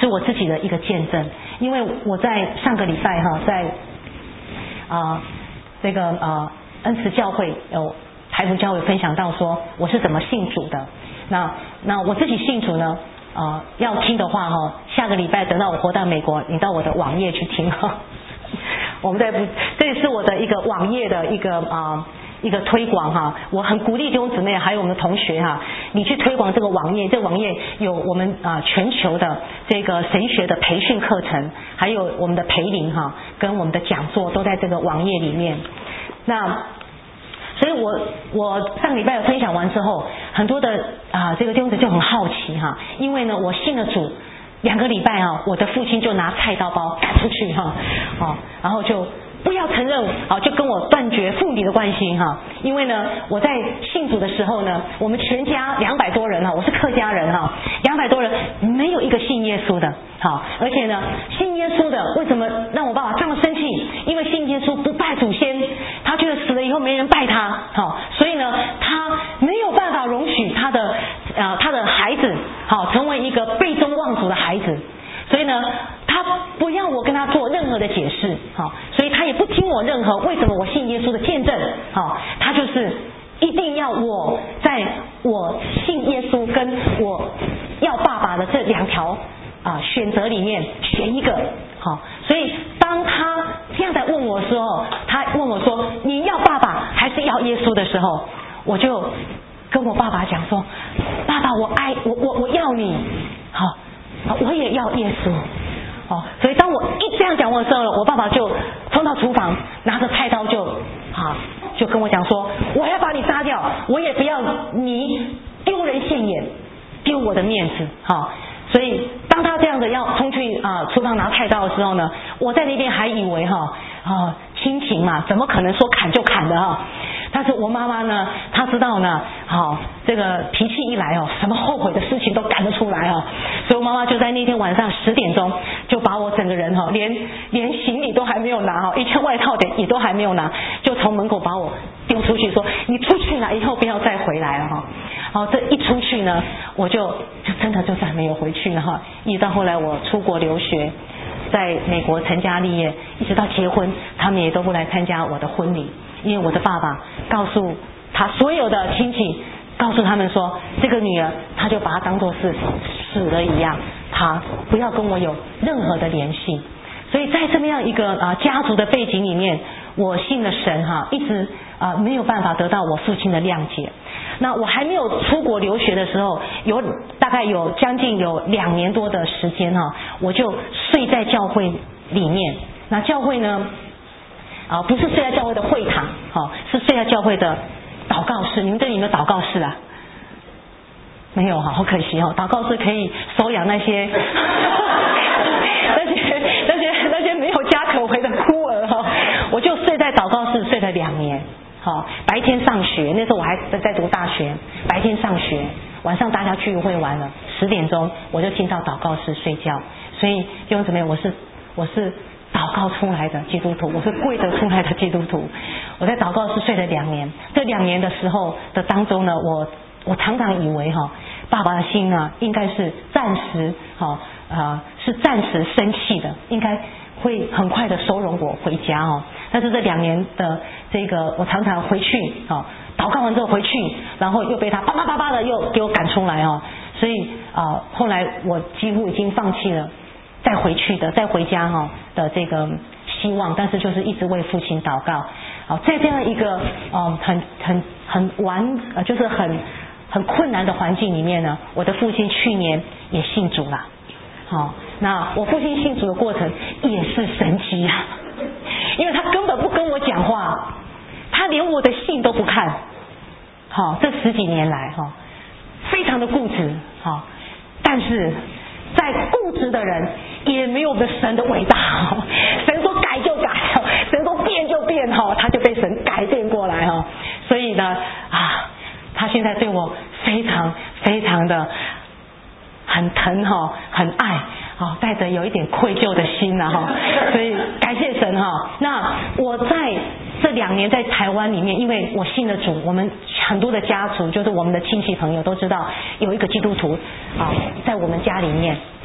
是我自己的一个见证，因为我在上个礼拜哈，在啊、呃、这个呃恩慈教会有台福教会分享到说我是怎么信主的。那那我自己信主呢，呃要听的话哈，下个礼拜等到我活到美国，你到我的网页去听哈。我们在这也是我的一个网页的一个啊。呃一个推广哈，我很鼓励弟兄姊妹还有我们的同学哈，你去推广这个网页，这个网页有我们啊全球的这个神学的培训课程，还有我们的培灵哈，跟我们的讲座都在这个网页里面。那所以我我上礼拜分享完之后，很多的啊这个弟兄姊妹就很好奇哈，因为呢我信了主两个礼拜啊，我的父亲就拿菜刀把我赶出去哈，哦，然后就不要承认啊，就跟我断绝父女的关系哈。因为呢，我在信主的时候呢，我们全家两百多人哈，我是客家人哈，两百多人没有一个信耶稣的，好，而且呢，信耶稣的为什么让我爸爸这么生气？因为信耶稣不拜祖先，他觉得死了以后没人拜他，好，所以呢，他没有办法容许他的呃他的孩子好成为一个背宗忘祖的孩子。所以呢，他不要我跟他做任何的解释，好，所以他也不听我任何为什么我信耶稣的见证，好，他就是一定要我在我信耶稣跟我要爸爸的这两条啊选择里面选一个，好，所以当他这样在问我的时候，他问我说你要爸爸还是要耶稣的时候，我就跟我爸爸讲说，爸爸我爱我我我要你，好。我也要耶稣，哦，所以当我一这样讲我的时候，我爸爸就冲到厨房，拿着菜刀就啊，就跟我讲说，我要把你杀掉，我也不要你丢人现眼，丢我的面子，哈、哦。所以当他这样的要冲去啊厨房拿菜刀的时候呢，我在那边还以为哈啊亲情嘛，怎么可能说砍就砍的哈？但是我妈妈呢，她知道呢，好、哦、这个脾气一来哦，什么后悔的事情都干得出来哦。所以我妈妈就在那天晚上十点钟就把我整个人哈、哦，连连行李都还没有拿哈，一件外套的也都还没有拿，就从门口把我丢出去说，你出去了以后不要再回来了哈。好、哦，这一出去呢，我就就真的就再没有回去了哈。一直到后来我出国留学，在美国成家立业，一直到结婚，他们也都不来参加我的婚礼，因为我的爸爸告诉他所有的亲戚，告诉他们说，这个女儿他就把她当作是死了一样，他不要跟我有任何的联系。所以在这么样一个啊家族的背景里面，我信了神哈，一直啊没有办法得到我父亲的谅解。那我还没有出国留学的时候，有大概有将近有两年多的时间哈，我就睡在教会里面。那教会呢，啊不是睡在教会的会堂，哈，是睡在教会的祷告室。你们这里有没有祷告室啊？没有哈，好可惜哦。祷告室可以收养那些那些那些那些没有家可回的孤儿哈。我就睡在祷告室睡了两年。好，白天上学，那时候我还在读大学，白天上学，晚上大家聚会完了，十点钟我就进到祷告室睡觉。所以弟兄姊妹，我是我是祷告出来的基督徒，我是跪着出来的基督徒。我在祷告室睡了两年，这两年的时候的当中呢，我我常常以为哈，爸爸的心呢应该是暂时哈呃是暂时生气的，应该会很快的收容我回家哦。但是这两年的这个，我常常回去哦，祷告完之后回去，然后又被他叭叭叭叭的又给我赶出来哦。所以啊、呃，后来我几乎已经放弃了再回去的、再回家哈、哦、的这个希望，但是就是一直为父亲祷告。好、哦，在这样一个呃很很很完呃就是很很困难的环境里面呢，我的父亲去年也信主了。好、哦，那我父亲信主的过程也是神奇啊，因为他根本不跟我讲话，他连我的信都不看。好、哦，这十几年来哈、哦，非常的固执。好、哦，但是在固执的人也没有我们的神的伟大。哦、神说改就改，神说变就变哈、哦，他就被神改变过来哈、哦。所以呢啊，他现在对我非常非常的很疼哈、哦，很爱。哦，带着有一点愧疚的心了、啊、哈，所以感谢神哈、啊。那我在这两年在台湾里面，因为我信了主，我们很多的家族，就是我们的亲戚朋友都知道有一个基督徒啊，在我们家里面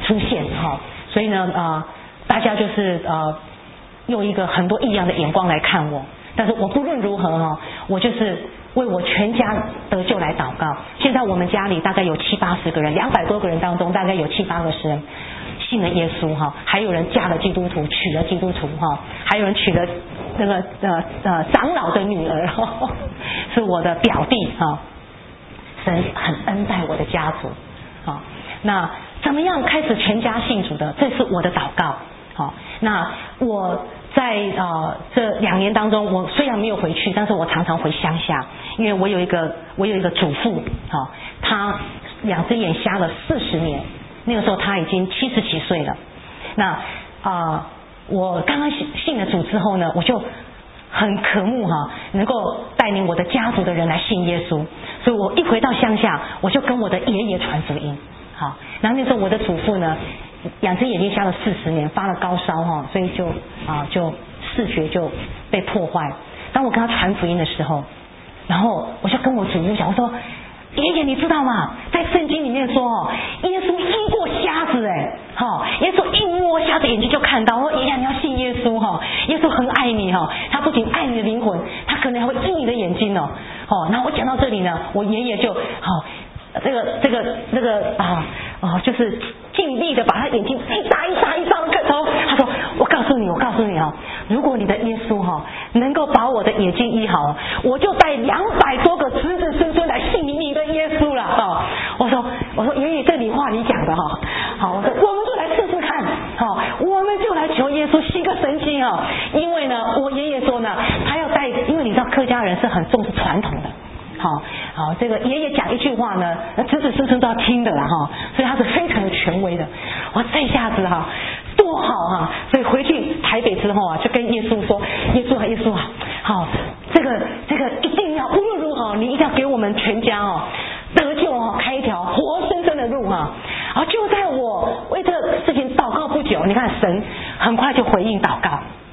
出现哈，所以呢呃大家就是呃用一个很多异样的眼光来看我，但是我不论如何哈，我就是为我全家得救来祷告。现在我们家里大概有七八十个人，两百多个人当中大概有七八个人信了耶稣哈，还有人嫁了基督徒，娶了基督徒哈，还有人娶了那个呃呃长老的女儿哈，是我的表弟哈。神很恩待我的家族，好，那怎么样开始全家信主的？这是我的祷告。好，那我在呃这两年当中，我虽然没有回去，但是我常常回乡下，因为我有一个我有一个祖父，好，他两只眼瞎了四十年，那个时候他已经七十几岁了。那啊、呃，我刚刚信信了主之后呢，我就很渴慕哈，能够带领我的家族的人来信耶稣，所以我一回到乡下，我就跟我的爷爷传福音。好，然后那时候我的祖父呢，两只眼睛瞎了四十年，发了高烧哈，所以就啊就视觉就被破坏。当我跟他传福音的时候，然后我就跟我祖父讲，我说爷爷你知道吗？在圣经里面说哦，耶稣医过瞎子哎，哈，耶稣一摸瞎子眼睛就看到。我说爷爷你要信耶稣哈，耶稣很爱你哈，他不仅爱你的灵魂，他可能还会医你的眼睛哦。哦，然后我讲到这里呢，我爷爷就好。这个这个这个啊哦，就是尽力的把他眼睛一眨一眨一眨的看头。他说：“我告诉你，我告诉你哦，如果你的耶稣哈、哦、能够把我的眼睛医好，我就带两百多个子子孙孙来信你的耶稣了啊、哦！”我说：“我说爷爷，这里话你讲的哈、哦，好，我说我们就来试试看，好、哦，我们就来求耶稣行个神迹啊、哦！因为呢，我爷爷说呢，他要带，因为你知道客家人是很重视传统的。”好好，这个爷爷讲一句话呢，子子孙孙都要听的啦哈，所以他是非常有权威的。我这下子哈多好哈，所以回去台北之后啊，就跟耶稣说：“耶稣啊，耶稣啊，好，这个这个一定要无论如何，你一定要给我们全家哦得救哦，开一条活生生的路哈。”好，就在我为这个事情祷告不久，你看神很快就回应祷告。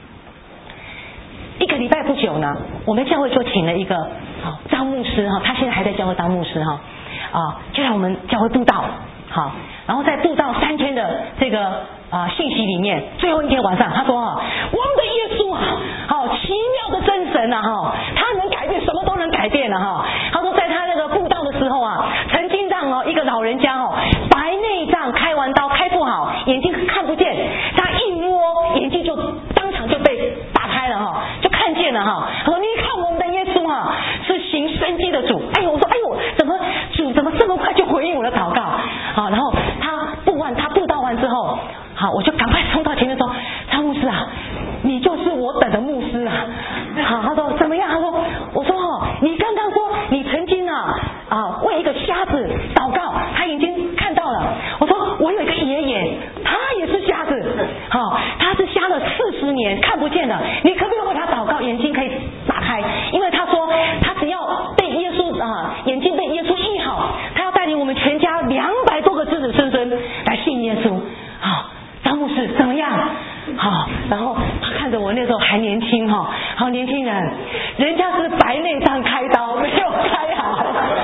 一个礼拜不久呢，我们教会就请了一个好张牧师哈，他现在还在教会当牧师哈啊，就在我们教会布道好，然后在布道三天的这个啊信息里面，最后一天晚上他说啊，我们的耶稣啊，好奇妙的真神啊哈，他能改变什么都能改变了哈。他说在他那个布道的时候啊，曾经让哦一个老人家哦白内障开完刀开不好，眼睛看不见，他一摸眼睛就当场就被打开了哈，就看见了哈。他说你看我们的耶稣啊是行神迹的主。哎呦我说哎呦怎么主怎么这么快就回应我的祷告。好，然后他布完他布道完之后，好我就赶快冲到前面说，张牧师啊，你就是我等的牧师啊。好，他说怎么样？他说我说哦，你刚刚说你曾经啊啊为一个瞎子祷告，他已经看到了。我说我有一个爷爷，他也是瞎子，好，他是瞎了四十年看不见的，你可不可以为他祷告，眼睛可以打开？因为他说他只要被耶稣啊眼睛被耶稣医好，他要带领我们全家两百多个子子孙孙来信耶稣。好，张牧师怎么样？好，然后他看着我那时候还年轻哈，好年轻人，人家是白内障开刀没有开好，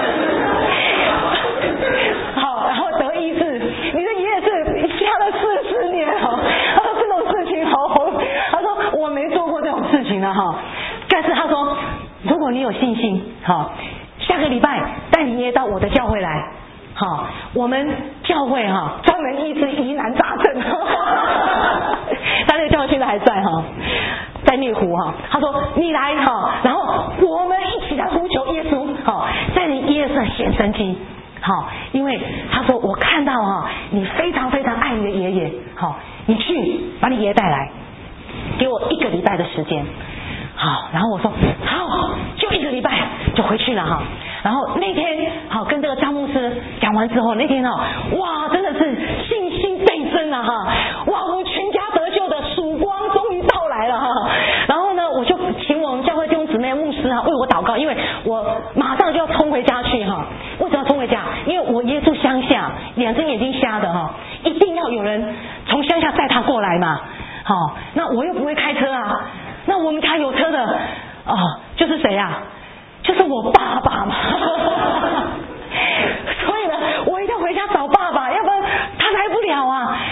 好，然后得医治，你的爷爷是瞎了四十年哈，他说这种事情好，他说我没做过这种事情的哈，但是他说如果你有信心，好，下个礼拜带你爷爷到我的教会来。好，我们教会哈专门医治疑难杂症，他那个教会现在还在哈，在内湖哈。他说你来哈，然后我们一起来呼求耶稣，好，在你耶稣显神迹，好，因为他说我看到哈你非常非常爱你的爷爷，好，你去把你爷爷带来，给我一个礼拜的时间。好，然后我说好，就一个礼拜就回去了哈。然后那天好跟这个张牧师讲完之后，那天哦，哇，真的是信心倍增啊哈！哇，我们全家得救的曙光终于到来了哈。然后呢，我就请我们教会弟兄姊妹牧师啊为我祷告，因为我马上就要冲回家去哈。为什么要冲回家？因为我爷住乡下，两只眼睛瞎的哈，一定要有人从乡下带他过来嘛。好，那我又不会开车啊。那我们家有车的哦，就是谁呀、啊？就是我爸爸嘛。所以呢，我一定要回家找爸爸，要不然他来不了啊。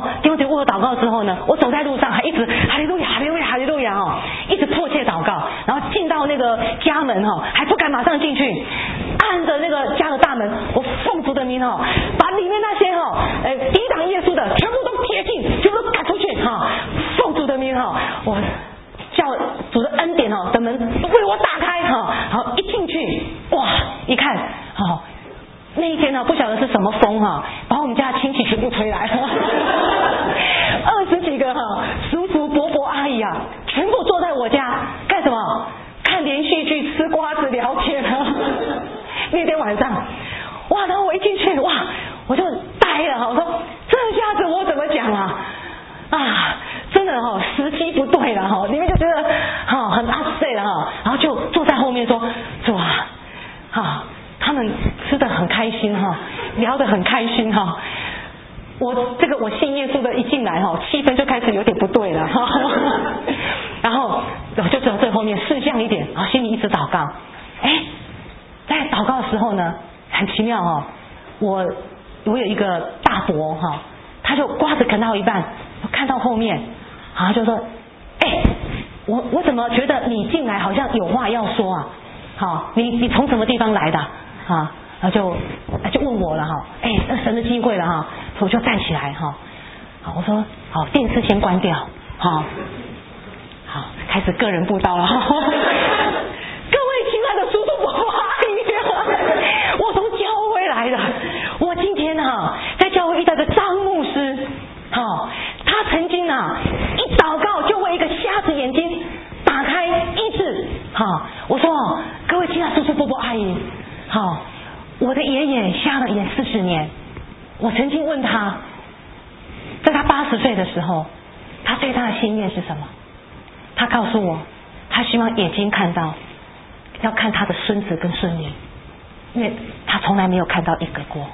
弟兄姐妹为我祷告之后呢，我走在路上还一直哈利路亚哈利路亚哈利路亚哦，一直迫切祷告，然后进到那个家门哈，还不敢马上进去，按着那个家的大门，我奉主的名哈，把里面那些哈呃抵挡耶稣的全部都铁进，全部都赶出去哈，奉主的名哈，我叫主的恩典哈的门为我打开哈，好一进去哇一看好。那一天呢，不晓得是什么风哈，把我们家的亲戚全部吹来了，二十几个哈叔叔伯伯阿姨啊，全部坐在我家干什么？看连续剧、吃瓜子、聊天啊。那天晚上，哇！然后我一进去，哇，我就呆了，我说这下子我怎么讲啊？啊，真的哈、哦，时机不对了哈，里面就觉得哈、哦、很 upset 了哈，然后就坐在后面说主啊，哈。他们吃得很开心哈，聊得很开心哈。我这个我信耶稣的一进来哈，气氛就开始有点不对了哈。然后我就走最后面视向一点，然后心里一直祷告。哎，在祷告的时候呢，很奇妙哈，我我有一个大伯哈，他就瓜子啃到一半，看到后面，然后就说：“哎，我我怎么觉得你进来好像有话要说啊？好，你你从什么地方来的？”啊，然后就就问我了哈，哎，那神的机会了哈，我就站起来哈，好，我说好，电视先关掉，好，好，开始个人布道了哈。各位亲爱的叔叔伯伯阿姨，我从教会来的，我今天哈在教会遇到个张牧师，好，他曾经啊一祷告就为一个瞎子眼睛打开医治，好，我说各位亲爱的叔叔伯伯阿姨。好，我的爷爷瞎了眼四十年。我曾经问他，在他八十岁的时候，他最大的心愿是什么？他告诉我，他希望眼睛看到，要看他的孙子跟孙女，因为他从来没有看到一个过。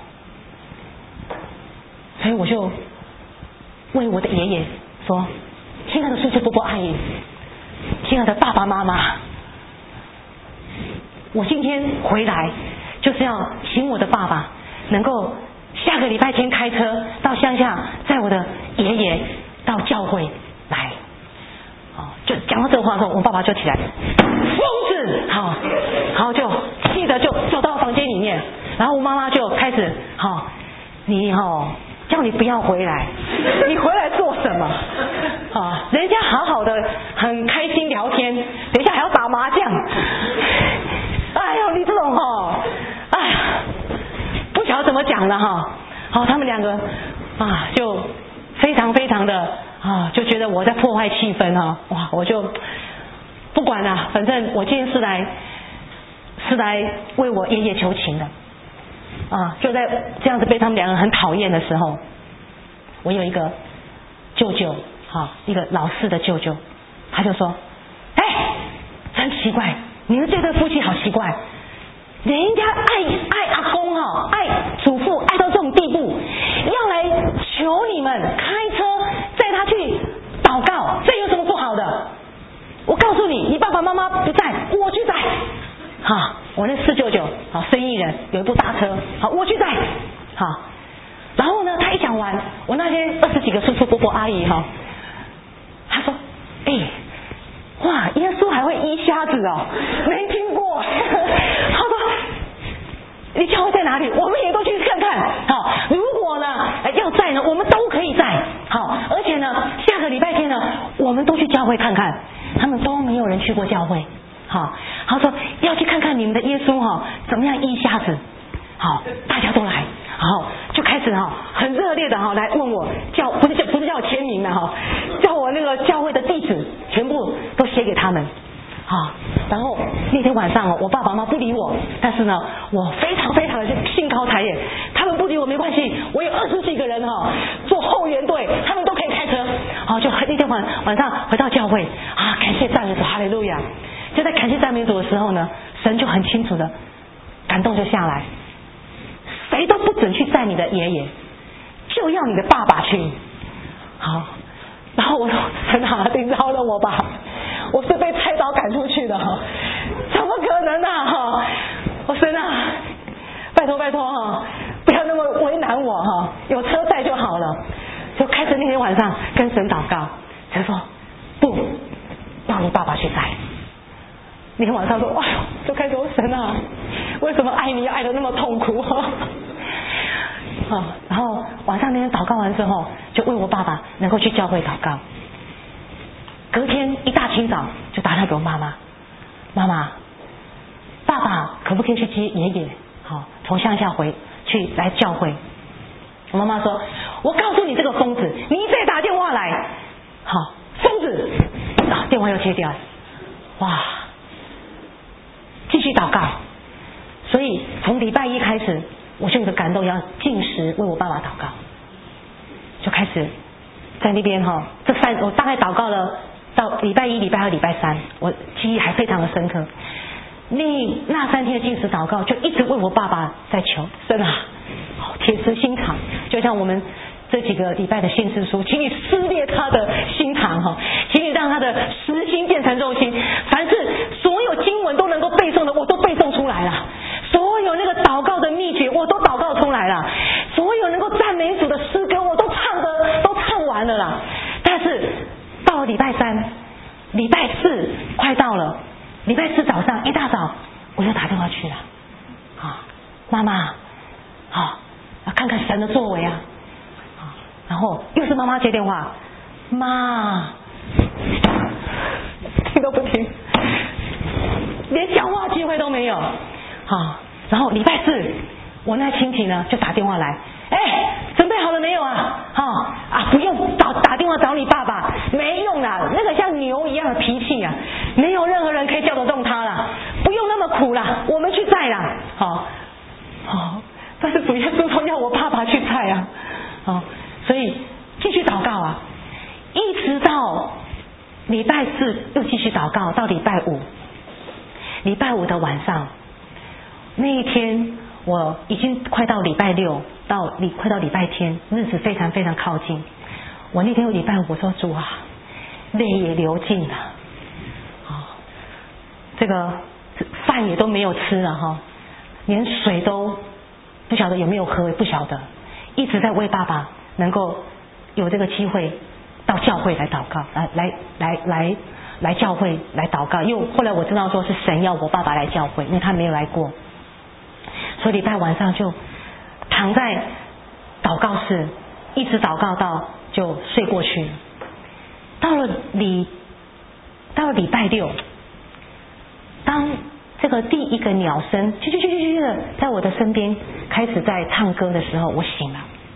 所以我就为我的爷爷说：“亲爱的叔叔伯伯阿姨，亲爱的爸爸妈妈。”我今天回来就是要请我的爸爸能够下个礼拜天开车到乡下，载我的爷爷到教会来。哦，就讲到这个话的时候，我爸爸就起来，疯子，好，然后就气得就走到房间里面，然后我妈妈就开始，好、哦，你哦，叫你不要回来，你回来做什么？啊、哦，人家好好的很开心聊天，等一下还要打麻将。哎呦，你这种哈，哎呀，不晓得怎么讲了哈。好，他们两个啊，就非常非常的啊，就觉得我在破坏气氛哈。哇，我就不管了，反正我今天是来是来为我爷爷求情的啊。就在这样子被他们两个很讨厌的时候，我有一个舅舅哈，一个老式的舅舅，他就说：“哎，真奇怪。”你们这对夫妻好奇怪，人家爱爱阿公哈，爱祖父爱到这种地步，要来求你们开车载他去祷告，这有什么不好的？我告诉你，你爸爸妈妈不在，我去载。好，我那四舅舅，好生意人，有一部大车，好我去载。好，然后呢，他一讲完，我那天二十几个叔叔伯伯阿姨哈，他说，哎。哇，耶稣还会医瞎子哦，没听过。他说你教会在哪里？我们也都去看看。好，如果呢要在呢，我们都可以在。好，而且呢，下个礼拜天呢，我们都去教会看看。他们都没有人去过教会。好，他说要去看看你们的耶稣哈、哦，怎么样医瞎子。好，大家都来。好，就开始哈，很热烈的哈来问我叫不是叫不是叫我签名的哈，叫我那个教会的地址全部都写给他们。好，然后那天晚上哦，我爸爸妈妈不理我，但是呢，我非常非常的兴高采烈。他们不理我没关系，我有二十几个人哈，做后援队，他们都可以开车。好，就那天晚晚上回到教会啊，感谢赞美主，哈利路亚。就在感谢赞美主的时候呢，神就很清楚的感动就下来。谁都不准去载你的爷爷，就要你的爸爸去。好，然后我说神啊，你饶了我吧，我是被菜刀赶出去的，怎么可能啊？哈，我神啊，拜托拜托哈，不要那么为难我哈，有车载就好了。就开着那天晚上跟神祷告，神说不，让你爸爸去载。那天晚上说，哎呦，就开始说神啊，为什么爱你爱得那么痛苦啊？啊，然后晚上那天祷告完之后，就为我爸爸能够去教会祷告。隔天一大清早就打电话给我妈妈，妈妈，爸爸可不可以去接爷爷？好，从乡下回去来教会。我妈妈说，我告诉你这个疯子，你再打电话来，好，疯子，啊，电话又切掉了，哇，继续祷告。所以从礼拜一开始，我就有个感动，要禁食为我爸爸祷告，就开始在那边哈，这三我大概祷告了到礼拜一、礼拜二、礼拜三，我记忆还非常的深刻。那那三天的禁食祷告，就一直为我爸爸在求神啊，铁石心肠，就像我们这几个礼拜的信示书，请你撕裂他的心肠哈，请你让他的实心变成肉心。凡是所有经文都能够背诵的，我都背诵出来了；所有那个祷告的秘诀，我都祷告出来了；所有能够赞美主的诗歌，我都唱的都唱完了啦。但是到了礼拜三、礼拜四快到了，礼拜四早上一大早我就打电话去了，啊，妈妈，好，看看神的作为啊。然后又是妈妈接电话，妈，听都不听，连讲话机会都没有。好，然后礼拜四，我那亲戚呢就打电话来，哎，准备好了没有啊？好啊，不用打打电话找你爸爸，没用啦，那个像牛一样的脾气啊，没有任何人可以叫得动他啦，不用那么苦啦，我们去载啦。好，好，但是主耶稣说要我爸爸去载啊，好。所以继续祷告啊，一直到礼拜四又继续祷告，到礼拜五，礼拜五的晚上，那一天我已经快到礼拜六，到礼快到礼拜天，日子非常非常靠近。我那天礼拜五我说主啊，泪也流尽了，啊，这个饭也都没有吃了哈，连水都不晓得有没有喝，不晓得，一直在为爸爸能够有这个机会到教会来祷告，来来来来来教会来祷告。因为后来我知道说是神要我爸爸来教会，因为他没有来过，所以礼拜晚上就躺在祷告室，一直祷告到就睡过去。到了礼到了礼拜六，当这个第一个鸟声啾啾啾啾啾的在我的身边开始在唱歌的时候，我醒了。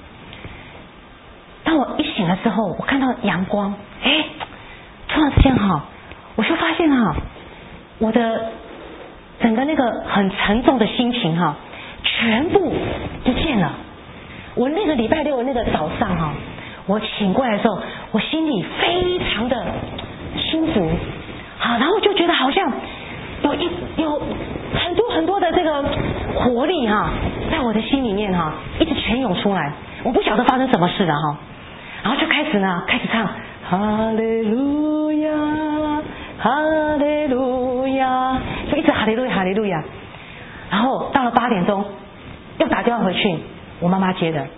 当我一醒了之后，我看到阳光，哎，突然之间哈，我就发现哈，我的整个那个很沉重的心情哈，全部不见了。我那个礼拜六的那个早上哈，我醒过来的时候，我心里非常的舒服，好，然后就觉得好像有一有很多很多的这个活力哈，在我的心里面哈，一直泉涌出来。我不晓得发生什么事了哈。然后就开始呢，开始唱哈利路亚，哈利路亚，就一直哈利路亚，哈利路亚。然后到了八点钟，又打电话回去，我妈妈接的，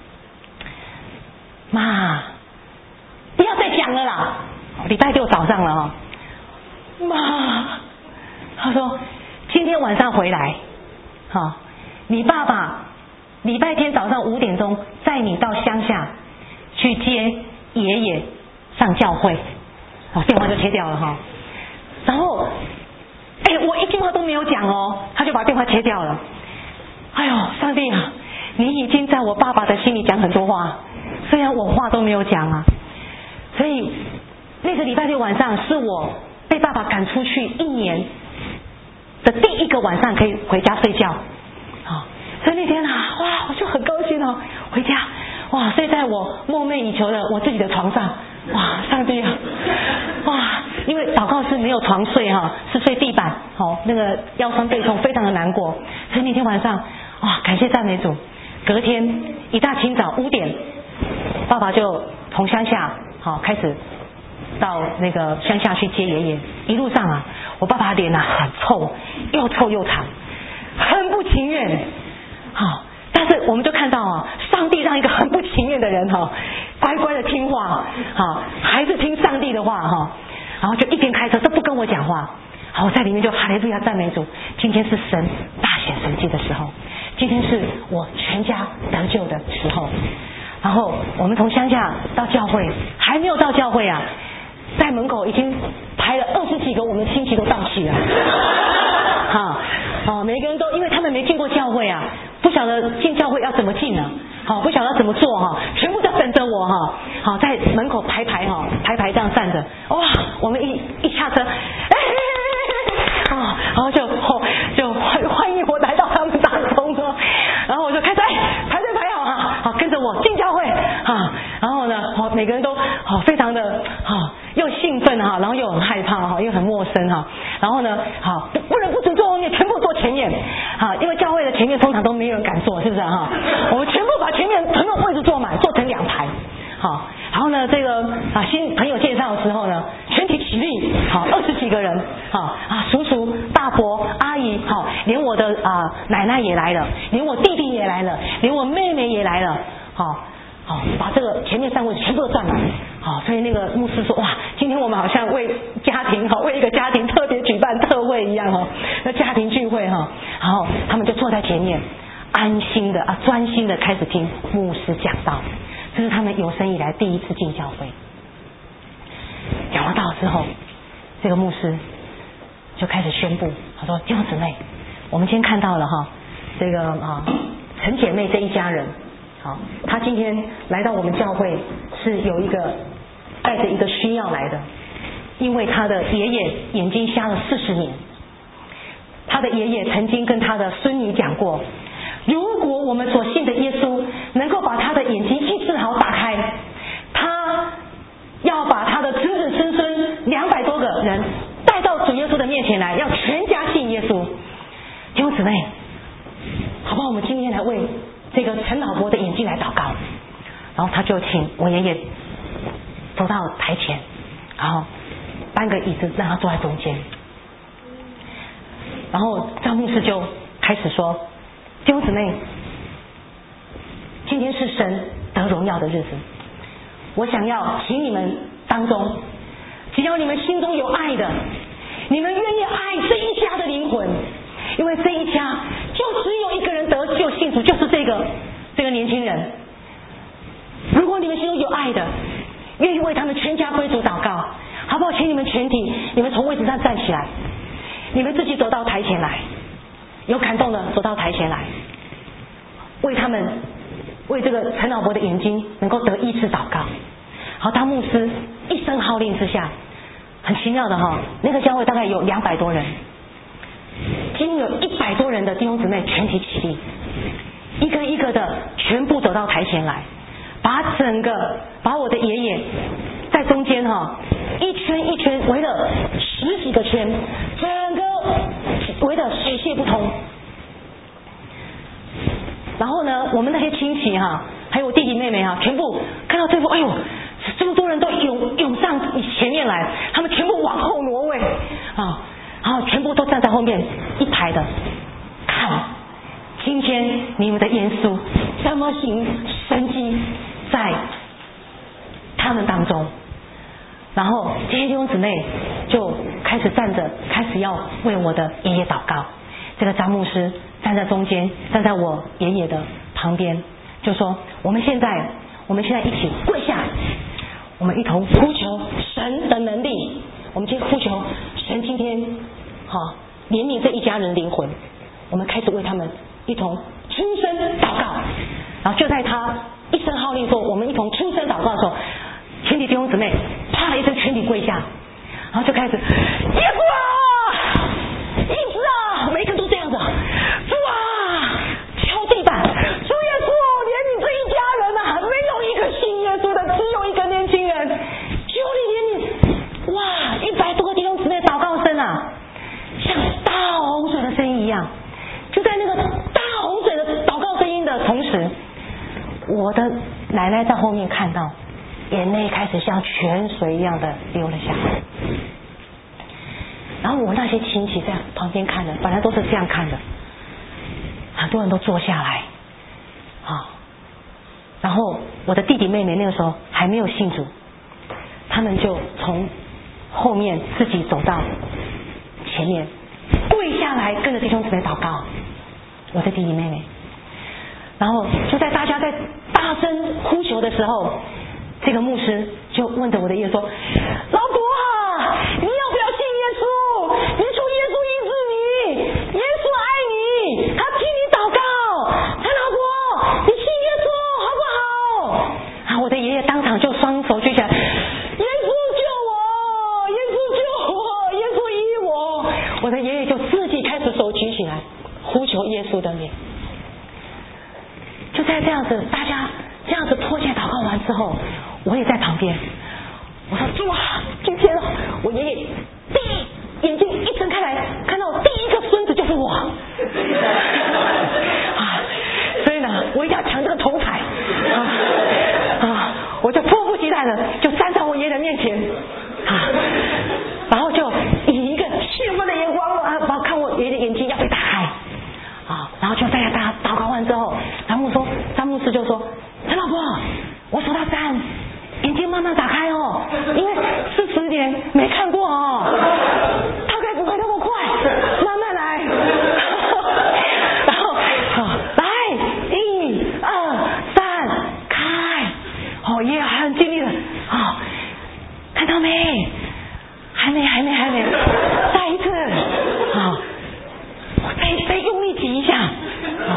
妈，不要再讲了啦，礼拜六早上了哈，妈，她说今天晚上回来，好，你爸爸礼拜天早上五点钟载你到乡下去接爷爷上教会，好，电话就切掉了哈。然后，哎，我一句话都没有讲哦，他就把电话切掉了。哎呦，上帝啊，你已经在我爸爸的心里讲很多话，虽然我话都没有讲啊。所以那个礼拜六晚上是我被爸爸赶出去一年的第一个晚上可以回家睡觉，好，所以那天啊，哇，我就很高兴哦，回家。哇，睡在我梦寐以求的我自己的床上，哇，上帝啊，哇，因为祷告室没有床睡哈，是睡地板，好，那个腰酸背痛，非常的难过。所以那天晚上，哇，感谢赞美主。隔天一大清早五点，爸爸就从乡下好开始到那个乡下去接爷爷。一路上啊，我爸爸脸啊很臭，又臭又长，很不情愿，好。但是我们就看到啊，上帝让一个很不情愿的人哈， 乖乖的听话，好，还是听上帝的话哈。然后就一边开车都不跟我讲话。好，我在里面就哈利路亚赞美主。今天是神大显神迹的时候，今天是我全家得救的时候。然后我们从乡下到教会，还没有到教会啊，在门口已经排了二十几个我们亲戚都到齐了。哈，哦，每个人都因为他们没进过教会啊，不晓得进教会要怎么进啊，好，不晓得怎么做哈，全部都等着我哈，好，在门口排排哈，排排这样站着，哇，我们一一下车，哎，啊，然后就哦就欢欢迎我来到他们当中哦，然后我就开始哎排队排好哈，好跟着我进教会啊，然后呢，好每个人都好非常的好又兴奋哈，然后又很害怕哈，又很陌生哈，然后呢，好不不能不准坐后面，全部坐前面，好，因为教会的前面通常都没有人敢坐，是不是哈？我们全部把前面全部位置坐满，坐成两排，好，然后呢，这个啊新朋友介绍的时候呢，全体起立，好，二十几个人，好啊，叔叔、大伯、阿姨，好，连我的啊奶奶也来了，连我弟弟也来了，连我妹妹也来了，好。好，把这个前面三位全部都占满。好，所以那个牧师说，哇，今天我们好像为家庭哈，为一个家庭特别举办特会一样哈，那家庭聚会哈。然后他们就坐在前面，安心的啊，专心的开始听牧师讲道。这是他们有生以来第一次进教会。讲完道之后，这个牧师就开始宣布，他说：“弟兄姊妹，我们今天看到了哈，这个啊陈姐妹这一家人。”好，他今天来到我们教会是有一个带着一个需要来的，因为他的爷爷眼睛瞎了四十年，他的爷爷曾经跟他的孙女讲过，如果我们所信的耶稣能够把他的眼睛医治好打开，他要把他的子子孙孙两百多个人带到主耶稣的面前来，要全家信耶稣。弟兄姊妹，好不好？我们今天来为这个陈老伯的眼睛来祷告，然后他就请我爷爷走到台前，然后搬个椅子让他坐在中间，然后张牧师就开始说：“弟兄姊妹，今天是神得荣耀的日子，我想要请你们当中，只要你们心中有爱的，你们愿意爱这一家的灵魂，因为这一家就只有一个人得救信主，就是这个这个年轻人。如果你们心中有爱的，愿意为他们全家归主祷告，好不好？请你们全体，你们从位置上站起来，你们自己走到台前来，有感动的走到台前来，为他们，为这个陈老伯的眼睛能够得医治祷告。好，当牧师一声号令之下，很奇妙的哈，那个教会大概有两百多人。几乎有一百多人的弟兄姊妹全体起立，一个一个的全部走到台前来，把整个把我的爷爷在中间哈，一圈一圈围了十几个圈，整个围得水泄不通。然后呢，我们那些亲戚哈，还有我弟弟妹妹哈，全部看到这幅，哎呦，这么多人都涌涌上前面来，他们全部往后挪位啊。然后全部都站在后面一排的看，今天你们的耶稣怎么行神迹在他们当中。然后这些弟兄姊妹就开始站着，开始要为我的爷爷祷告。这个张牧师站在中间，站在我爷爷的旁边，就说：我们现在我们现在一起跪下，我们一同呼求神的能力，我们今天呼求神今天好怜悯这一家人灵魂，我们开始为他们一同出声祷告。然后就在他一声号令说我们一同出声祷告的时候，全体弟兄姊妹啪一声全体跪下，然后就开始耶稣啊，医治啊，每一个人都这样子，主啊，敲地板，主耶稣怜悯这一家人啊，没有一个信耶稣的，只有一个年轻人，求你怜悯。哇，一百多个弟兄姊妹祷告声啊，像大洪水的声音一样。就在那个大洪水的祷告声音的同时，我的奶奶在后面看到，眼泪开始像泉水一样的流了下来。然后我那些亲戚在旁边看的，本来都是这样看的，很多人都坐下来，好，然后我的弟弟妹妹那个时候还没有信主，他们就从后面自己走到前面，跪下来跟着弟兄姊妹祷告，我的弟弟妹妹。然后就在大家在大声呼求的时候，这个牧师就问着我的爷爷说：“老伯啊，你要不要信耶稣？你说耶稣医治你，耶稣爱你，他替你祷告。陈老伯，你信耶稣好不好？”啊，我的爷爷当场就双手举起来，耶稣救我，耶稣救我，耶稣医我。我的爷爷就自己开始手举起来，呼求耶稣的名。就在这样子，大家这样子迫切祷告完之后，我也在旁边。我说：“主啊，今天我爷爷第一眼睛一睁开来，看到第一个孙子就是我啊！所以呢，我一定要抢这个头彩啊！啊！我就迫不及待的就站在我爷爷的面前啊，然后就以一个兴奋的眼光啊，然后看我爷爷的眼睛要被打开啊，然后就在他祷告完之后，张牧说，张牧师就说：“陈老伯，我数到三，眼睛慢慢打开哦，因为四十年没看过哦，大概不会那么快，慢慢来。”然后啊，来，一二三，开！哦，爷爷还很尽力的啊，看到没？还没，还没，还没，再一次啊，我再再用力挤一下啊，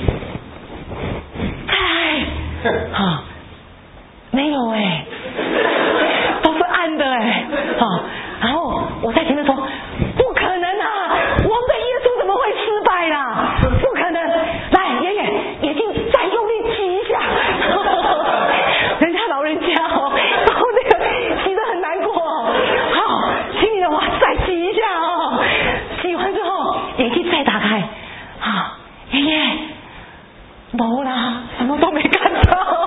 开！啊，没有哎、欸，都是暗的哎、欸，啊，然后我在前面说，不可能啊，我们的耶稣怎么会失败啦？不可能！来，爷爷，眼睛再用力挤一下，人家老人家哦，然后那个挤得很难过哦，好，请你的话再挤一下哦，挤完之后眼睛再打开，啊，爷爷，没啦，什么都没看到。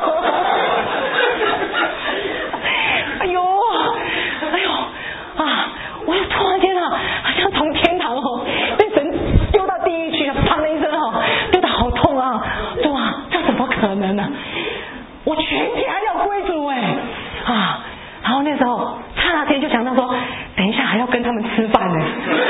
哎呦，哎呦啊！我突然间啊，好像从天堂哦被神丢到地狱去了，砰的一声哦，丢得好痛啊！哇，这怎么可能呢、啊？我全家要归主哎啊！然后那时候刹那间就想到说，等一下还要跟他们吃饭呢。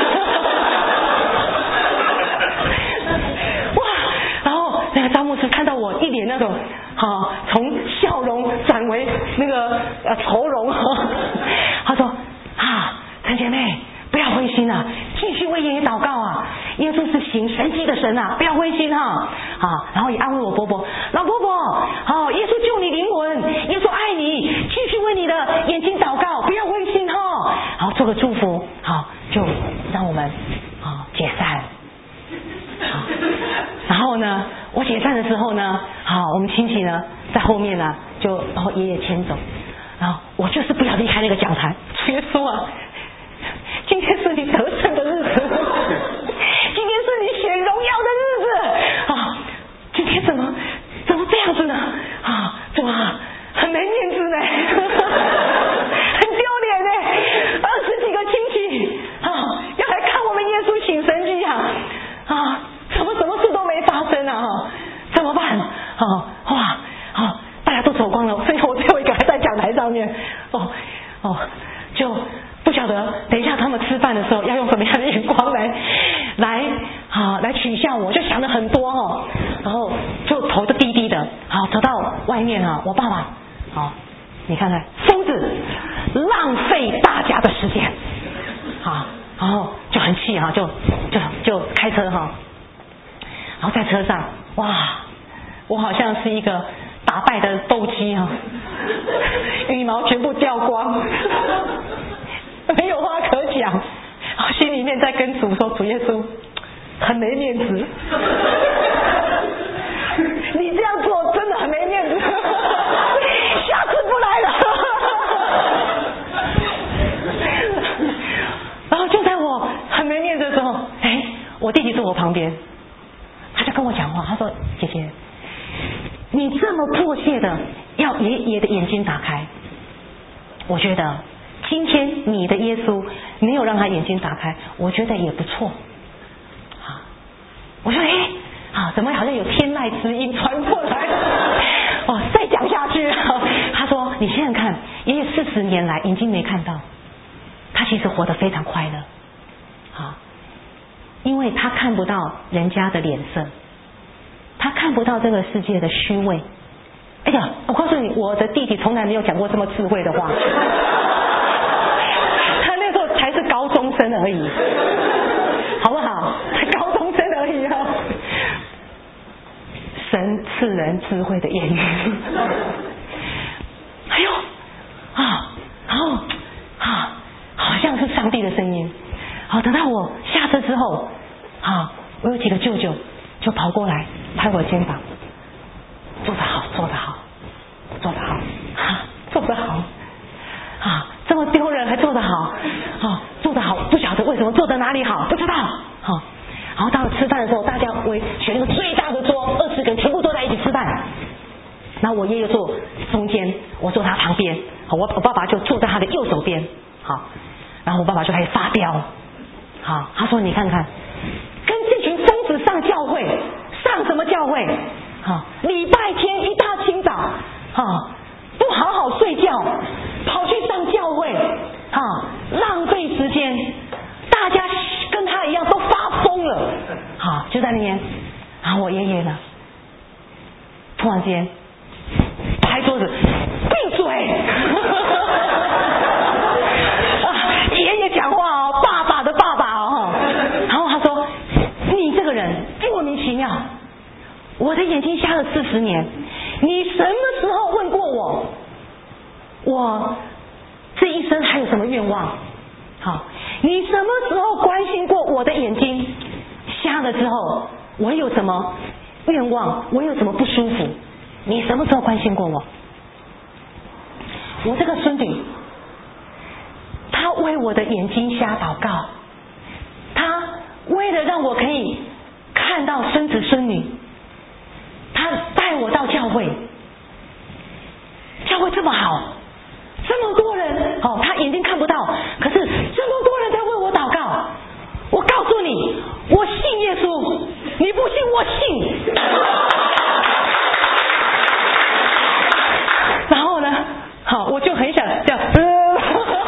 哇！然后那个张牧师看到我一脸那种啊，从笑容转为那个呃愁容，他说啊，陈姐妹不要灰心啊，继续为爷爷祷告啊，耶稣是行神迹的神啊，不要灰心哈啊，然后也安慰我伯伯，老伯伯，好、哦，耶稣救你灵魂，耶稣爱你，继续为你的眼睛祷告，不要灰心哈、哦，好，做个祝福，好，就让我们啊解散。好，然后呢，我解散的时候呢，好，我们亲戚呢在后面呢，就把我爷爷牵走，然后我就是不要离开那个讲台。主耶稣啊，今天是你得胜的日子，今天是你显荣耀的日子啊！今天怎么怎么这样子呢？啊，主啊，很没面子呢，很丢脸呢，二十几个亲戚啊，要来看我们耶稣行神迹啊！啊，怎么什么事都没发生啊？怎么办？啊，哇，啊，大家都走光了，所以我最后一个还在讲台上面。哦哦，就不晓得等一下他们吃饭的时候要用什么样的眼光来来啊来取笑我，就想了很多哦，然后就头就低低的，好走到外面啊，我爸爸，好，你看看，疯子，浪费大家的时间，好。然后就很气哈，就就就开车哈，然后在车上，哇，我好像是一个打败的斗鸡哈，羽毛全部掉光，没有话可讲，心里面在跟主说：“主耶稣，很没面子，你这样做真的很没面子，下次不来了。”然后就在我很没面子的时候，哎，我弟弟坐我旁边，他就跟我讲话，他说：“姐姐，你这么迫切的要爷爷的眼睛打开，我觉得今天你的耶稣没有让他眼睛打开，我觉得也不错。”啊，我说：“哎，啊，怎么好像有天籁之音传过来？”哦，再讲下去，他说：“ 你想想看，爷爷四十年来眼睛没看到，他其实活得非常快乐，好，因为他看不到人家的脸色，他看不到这个世界的虚伪。哎呀，我告诉你，我的弟弟从来没有讲过这么智慧的话，他那时候才是高中生而已，好不好？才高中生而已哦。神赐人智慧的言语，哎呦啊，然后啊，好像是上帝的声音。好，等到我下车之后，啊，我有几个舅舅就跑过来拍我肩膀，做得好，做得好，做得好，啊，做得好，啊，这么丢人还做得好，啊，做得好，不晓得为什么做得哪里好，不知道，好。然后到了吃饭的时候，大家围选一个最大的桌，二十个人全部都在一起吃饭。然后我爷爷坐中间，我坐他旁边，好，我我爸爸就坐在他的右手边，好，然后我爸爸就开始发飙，好，他说你看看，跟这群疯子上教会，上什么教会？好，礼拜天一大清早，好，不好好睡觉，跑去上教会，好，浪费时间，大家跟他一样都发疯了，好，就在那边，然后我爷爷呢，突然间拍桌子，闭嘴！啊，爷爷讲话哦，爸爸的爸爸哦，然后他说：“你这个人莫名其妙，我的眼睛瞎了四十年，你什么时候问过我，我这一生还有什么愿望？好，你什么时候关心过我的眼睛？瞎了之后，我有什么愿望？我有什么不舒服？你什么时候关心过我？我这个孙女，她为我的眼睛瞎祷告，她为了让我可以看到孙子孙女，她带我到教会，教会这么好，这么多人哦，她眼睛看不到，可是这么多人在为我祷告。我告诉你，我信耶稣，你不信我信。然后呢，好，我就很想这样，呃、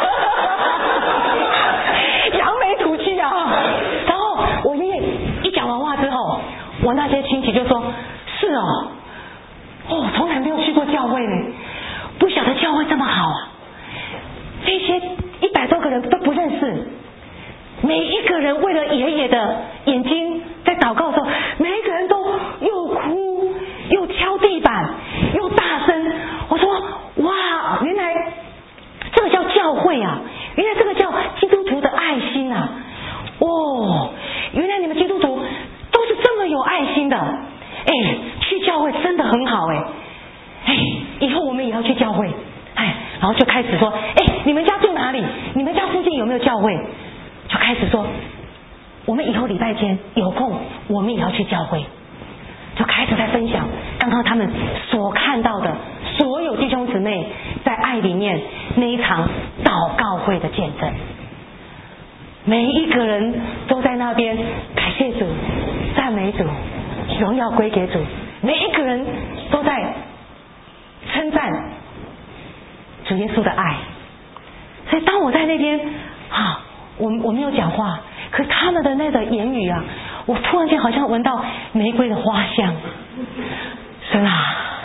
扬眉吐气啊。然后我爷爷一讲完话之后，我那些亲戚就说：“是哦，哦，从来没有去过教会呢，不晓得教会这么好啊。这些一百多个人都不认识。”每一个人为了爷爷的眼睛在祷告的时候，每一个人都又哭又敲地板又大声。我说哇，原来这个叫教会啊，原来这个叫基督徒的爱心啊。哦，原来你们基督徒都是这么有爱心的。哎，去教会真的很好哎。哎，以后我们也要去教会。哎，然后就开始说，哎，你们家住哪里？你们家附近有没有教会？就开始说，我们以后礼拜天有空，我们也要去教会。就开始在分享刚刚他们所看到的所有弟兄姊妹在爱里面那一场祷告会的见证。每一个人都在那边感谢主、赞美主、荣耀归给主。每一个人都在称赞主耶稣的爱。所以当我在那边啊。我我没有讲话，可是他们的那个言语啊，我突然间好像闻到玫瑰的花香。神啊，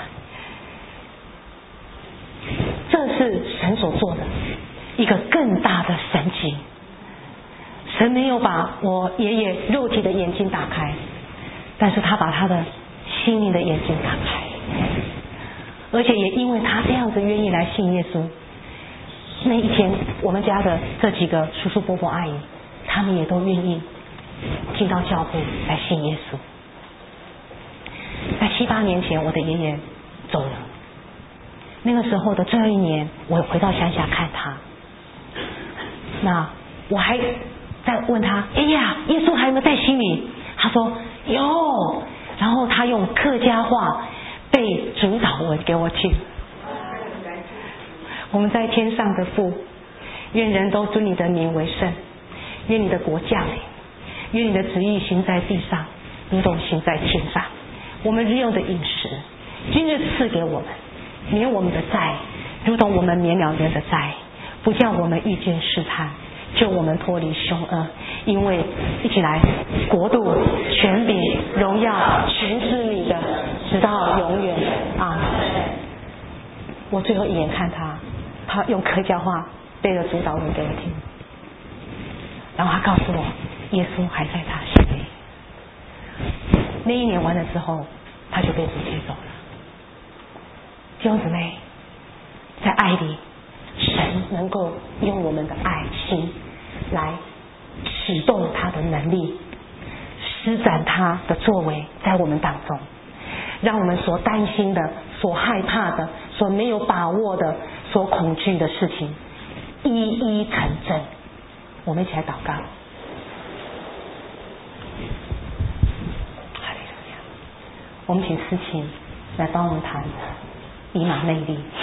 这是神所做的一个更大的神迹。神没有把我爷爷肉体的眼睛打开，但是他把他的心灵的眼睛打开，而且也因为他这样子愿意来信耶稣。那一天，我们家的这几个叔叔伯伯阿姨，他们也都愿意进到教会来信耶稣。在七八年前，我的爷爷走了。那个时候的最后一年，我回到乡下看他。那我还在问他：“哎呀，耶稣还有没有在心里？”他说：“有。”然后他用客家话背主祷文给我听。我们在天上的父，愿人都尊你的名为圣，愿你的国降临，愿你的旨意行在地上，如同行在天上。我们日用的饮食，今日赐给我们，免我们的债， 如同我们免了人的灾，不叫我们遇见试探，救我们脱离凶恶。因为一起来，国度、权柄、荣耀全是你的，直到永远啊！我最后一眼看他，他用客家话背了主导文给我听，然后他告诉我，耶稣还在他心里。那一年完了之后，他就被主接走了。弟兄姊妹，在爱里，神能够用我们的爱心来启动他的能力，施展他的作为在我们当中，让我们所担心的、所害怕的、所没有把握的、所恐惧的事情一一成真。我们一起来祷告。哈利路亚！我们请思琴来帮我们谈以马内利。